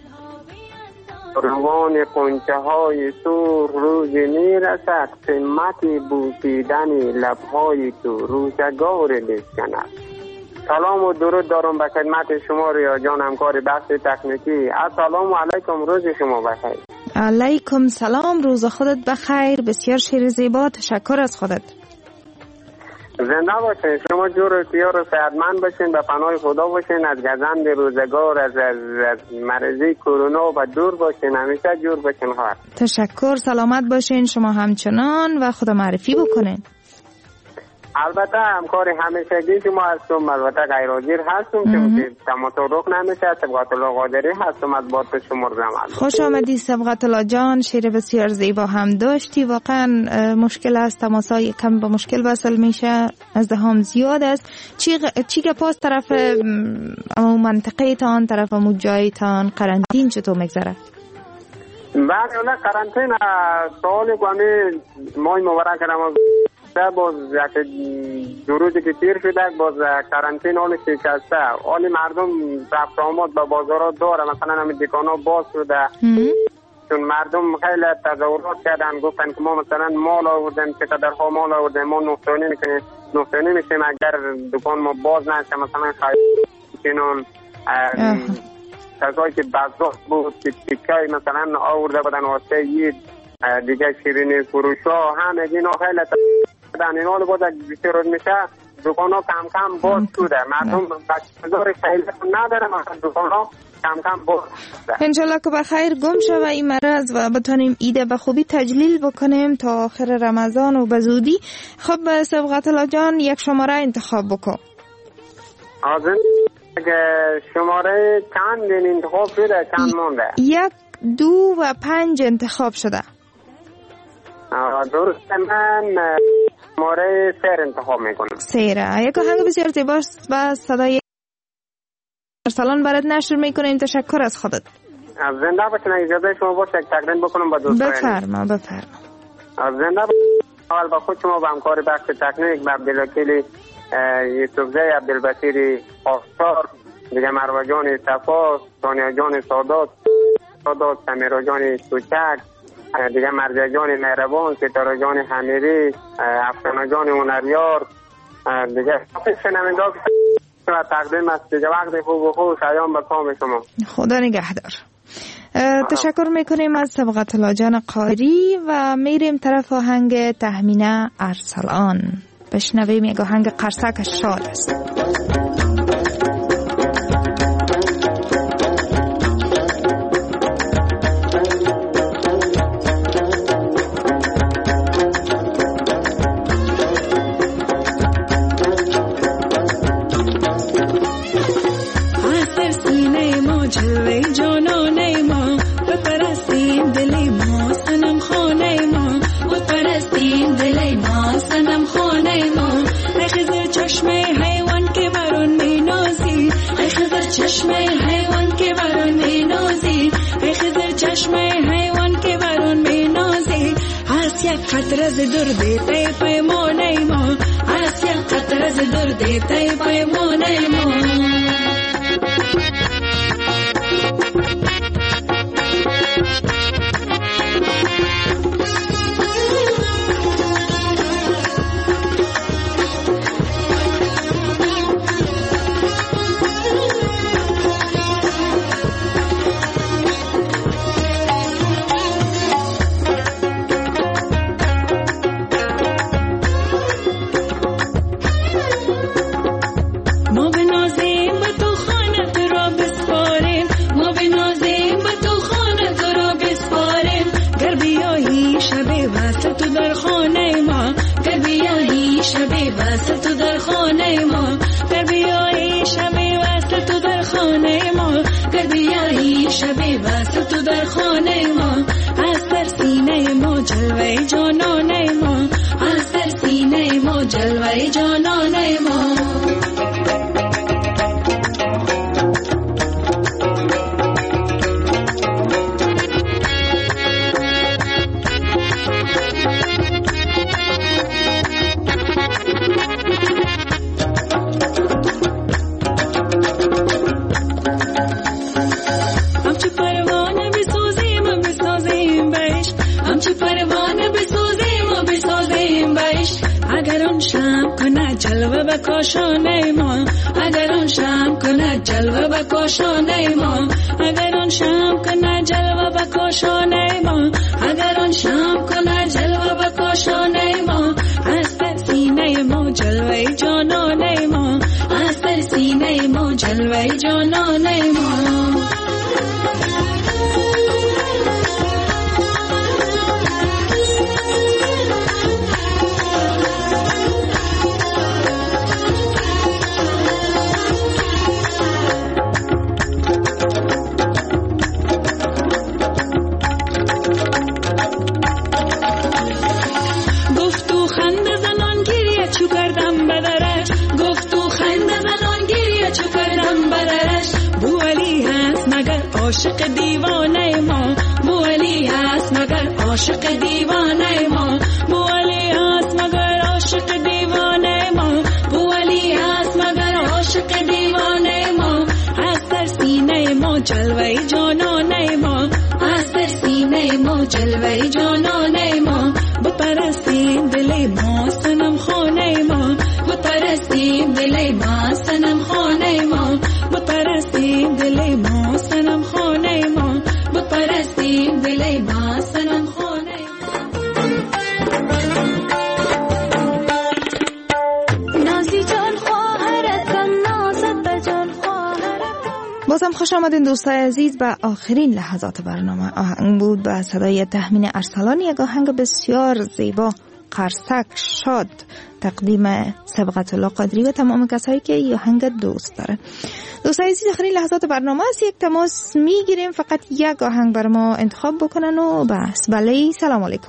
کاروان قنچه های سرخ روز می رسد قیمت بوسیدن لبهای تو روزگار بشکند. سلام و درود دارم به خدمت شما ریا جان همکار بخش تکنیکی. السلام علیکم روز شما بخیر. علیکم سلام روز خودت بخیر. بسیار شیر زیبا تشکر از خودت. زنده باشین شما جور و تیار و صحتمند باشین به پناه خدا باشین از گزند روزگار از, از, از مرضی کرونا و دور باشین همیشه جور باشین خواهد. تشکر سلامت باشین شما همچنان و خدا معرفی بکنین. البته همکار همیشگی شما هستم البته غیر حاضر هستم که تماس رخ نمیشه سبقت الله قادری هستم از بات شما رم. خوش آمدی سبقت الله جان شیر بسیار زیبا هم داشتی واقعا مشکل است تماسای کم با مشکل وصل میشه از دهام زیاد است چی غ... چی که پاس طرف امو منطقه تان طرف امو جای تان قرنطین چطور میگذره؟ بله اولا قرنطین سوال گوامی مای مبارک رمضان باز یک دو روزی که تیر شده باز قرنطین حال شکسته حال مردم رفت آمد به بازارها داره مثلا همین دکانا باز شده چون مردم خیلی تظاهرات کردن گفتن که ما مثلا مال آوردیم چقدر ها مال آوردیم ما نقصانی میکنیم مصنوفه نمیشیم اگر دکان ما باز نشه. مثلا خیلی کسایی که بزرگ بود که تیکای مثلا آورده بودن واسه یه دیگه شیرینی فروش ها هم از این خیلی تدن این حال بود بیشتر روز میشه دکان ها کم کم باز شده. مردم بزار خیلی نداره مثلا دکان ها کم کم باز شده. انشالله که بخیر گم شد و این مرض و بتانیم ایده به خوبی تجلیل بکنیم تا آخر رمضان و بزودی. خب سبقت الله جان یک شماره انتخاب بکن. آزم شماره چند دین انتخاب شده چند مونده؟ یک دو و پنج انتخاب شده. درست من شماره سر انتخاب میکنم. سیره یک آهنگ بسیار زیباست و صدای ارسلان برات نشر میکنیم. تشکر از خودت. زنده باشین. اجازه شما باشه یک تقدیم بکنم با دوستان. بفرما بفرما. زنده باشین. اول با خود شما با همکار بخش تکنیک با عبدالوکیل یوسفزی عبدالبصیر آفتار دیگه مروه جان صفا ثانیه جان سادات سادات سمیرا جان سوچک دیگه مرجع جان مهربان ستاره جان حمیری افسانه جان هنریار دیگه شنونده و تقدیم است دیگه وقت خوب و خوب شایان به کام شما. خدا نگهدار. تشکر میکنیم از سبقت الله جان قاری و میریم طرف آهنگ تهمینه ارسلان. بشنویم یک آهنگ قرصک شاد است. جلوه جانانه ما بپرستیم دل ما صنم خانه ما بپرستیم دل ما صنم خانه ما. ای خضر چشم حیوان که برون می نازی ای خضر چشم حیوان که برون می نازی ای خضر چشم حیوان که برون می نازی. هست یک خطر از درد تی پیمانه ما هست یک خطر از درد تی پیمانه ما. جلوه بکاشانه ما اگر آن شم کنه جلوه بکاشانه ما اگر آن شم کنه جلوه بکاشانه ما اگر آن شم کنه جلوه بکاشانه ما. از در سینه ما جلوه جانانه ما از در سینه ما جلوه جانانه ما. عاشق دیوانه ما مولی هست مگر عاشق دیوانه ما مولی هست مگر عاشق دیوانه ما مولی هست مگر عاشق دیوانه ما. از در سینه ما جلوه جانانه ما از در سینه ما جلوه جانانه ما بپرستیم دل ما صنم خانه ما پرستیم دل ما صنم خانه ما بت پرستیم دل ما صنم خانه ما بت پرستیم دل ما صنم خانه نازی جان خواهرتم نازت جان خواهرتم. بازم خوش آمدین دوستای عزیز به آخرین لحظات برنامه. آهنگ بود به صدای تهمین ارسلان، یک آهنگ بسیار زیبا، قرصک، شاد، تقدیم سبقت الله قادری و تمام کسایی که این آهنگ دوست داره. دوستای عزیز آخرین لحظات برنامه است، یک تماس میگیریم، فقط یک آهنگ بر ما انتخاب بکنن و بس. بله سلام علیکم.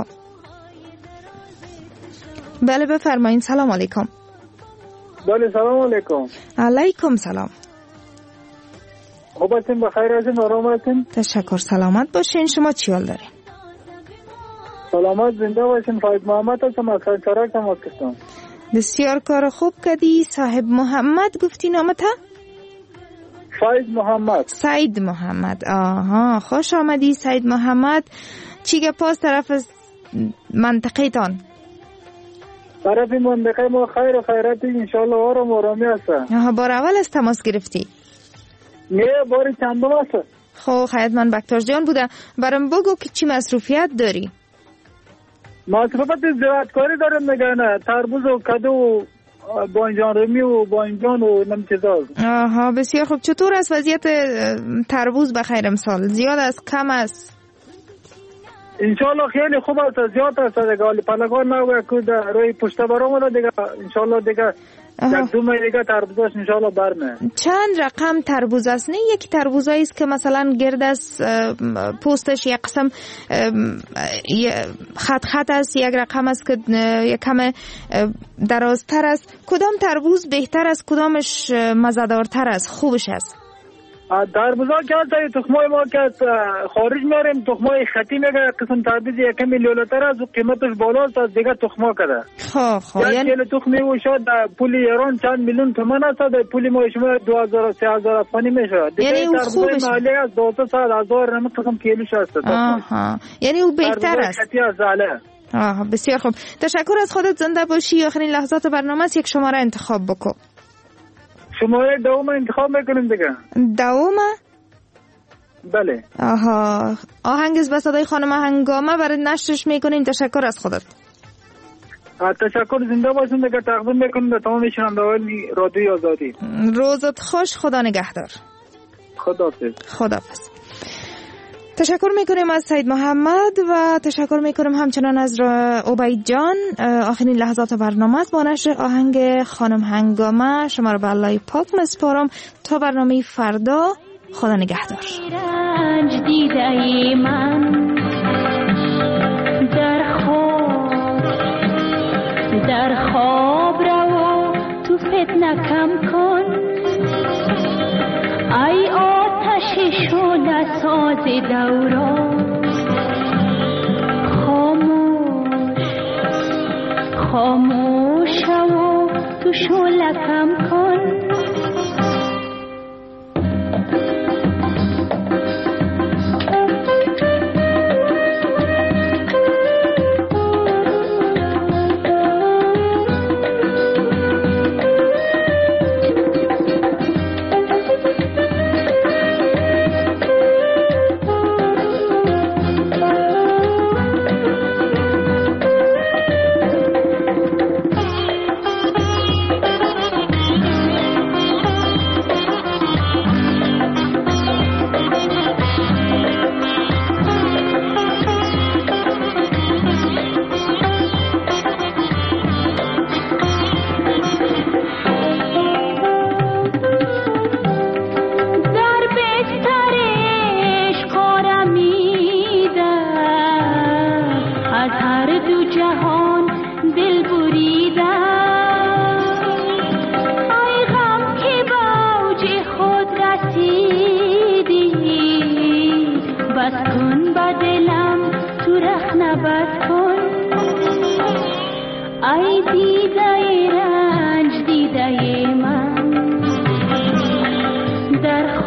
بله بفرمایید. سلام علیکم. بله سلام علیکم. علیکم سلام. خوب هستین؟ بخیر هستین؟ آرام هستین؟ تشکر، سلامت باشین. شما چی حال دارین؟ سلامت زنده باشین. فاید محمد هستم از چارک تماس گرفتم. بسیار کار خوب کردی. صاحب محمد گفتی نامت؟ سید محمد. سید محمد. آها خوش آمدی سید محمد. چی گپاس طرف منطقه تان؟ طرف منطقه ما خیر و خیراتی انشالله آرام و آرامی هست. آها بار اول از تماس گرفتی؟ نه باری چندم هست. خب خیلی من بکتار جان بوده. برام بگو که چی مصروفیت داری؟ مصروفیت زراعتکاری دارم نگه، تربوز و کدو و بانجان رومی و بانجان و نم چیزا. آها بسیار خوب. چطور است وضعیت تربوز بخیر امسال؟ زیاد است کم است؟ انشالله خیلی خوب است، زیاد است دیگه. پلگان نوگه که روی پشت برام دیگه انشالله دیگه یک دو ماه دیگه تربوزاش انشالله برمه. چند رقم تربوز است؟ نه یک تربوزایی است که مثلا گرد از پوستش یک قسم خط خط است، یک رقم است که یک کم درازتر است. کدام تربوز بهتر است؟ کدامش مزه‌دارتر است؟ خوبش است؟ تربوزا که هست تخمای ما که خارج میاریم، تخمای خطی میگه قسم تربوز یک کمی لولتر است و قیمتش بالاست از دیگه تخما کده. خواه خواه یک کیلو تخمی و شد پول ایران چند میلیون تومان است، در پول ما شما دو هزار سه هزار افغانی میشه. یعنی او خوبش محلی است دویست هزار نمی قسم کیلوش است. آها یعنی او بهتر است. خطی است زاله. آها بسیار خوب. تشکر از خودت، زنده باشی. آخرین لحظات برنامه است، یک شماره انتخاب بکن. شماره دوم انتخاب میکنیم دیگه. دوم؟ بله. آها آهنگ از صدای خانم هنگامه برای نشرش میکنیم. تشکر از خودت. تشکر، زنده باشین دیگه. تقدیم میکنیم به تمام شنوندگان رادیوی آزادی. روزت خوش. خدا نگهدار. خداحافظ. خداحافظ. تشکر میکنیم از سید محمد و تشکر میکنیم همچنان از عبید جان. آخرین لحظات برنامه است. با نشر آهنگ خانم هنگامه شما رو به الله پاک مسپارم تا برنامه فردا. خدا نگهدار. رنج دیده من در خواب در خواب رو تو فتنه کم کن. ای آتش شعله ساز دوران، خاموش خاموش و تو شعله کم کن.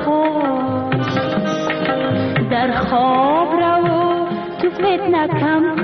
در خواب رو تو فتنه کم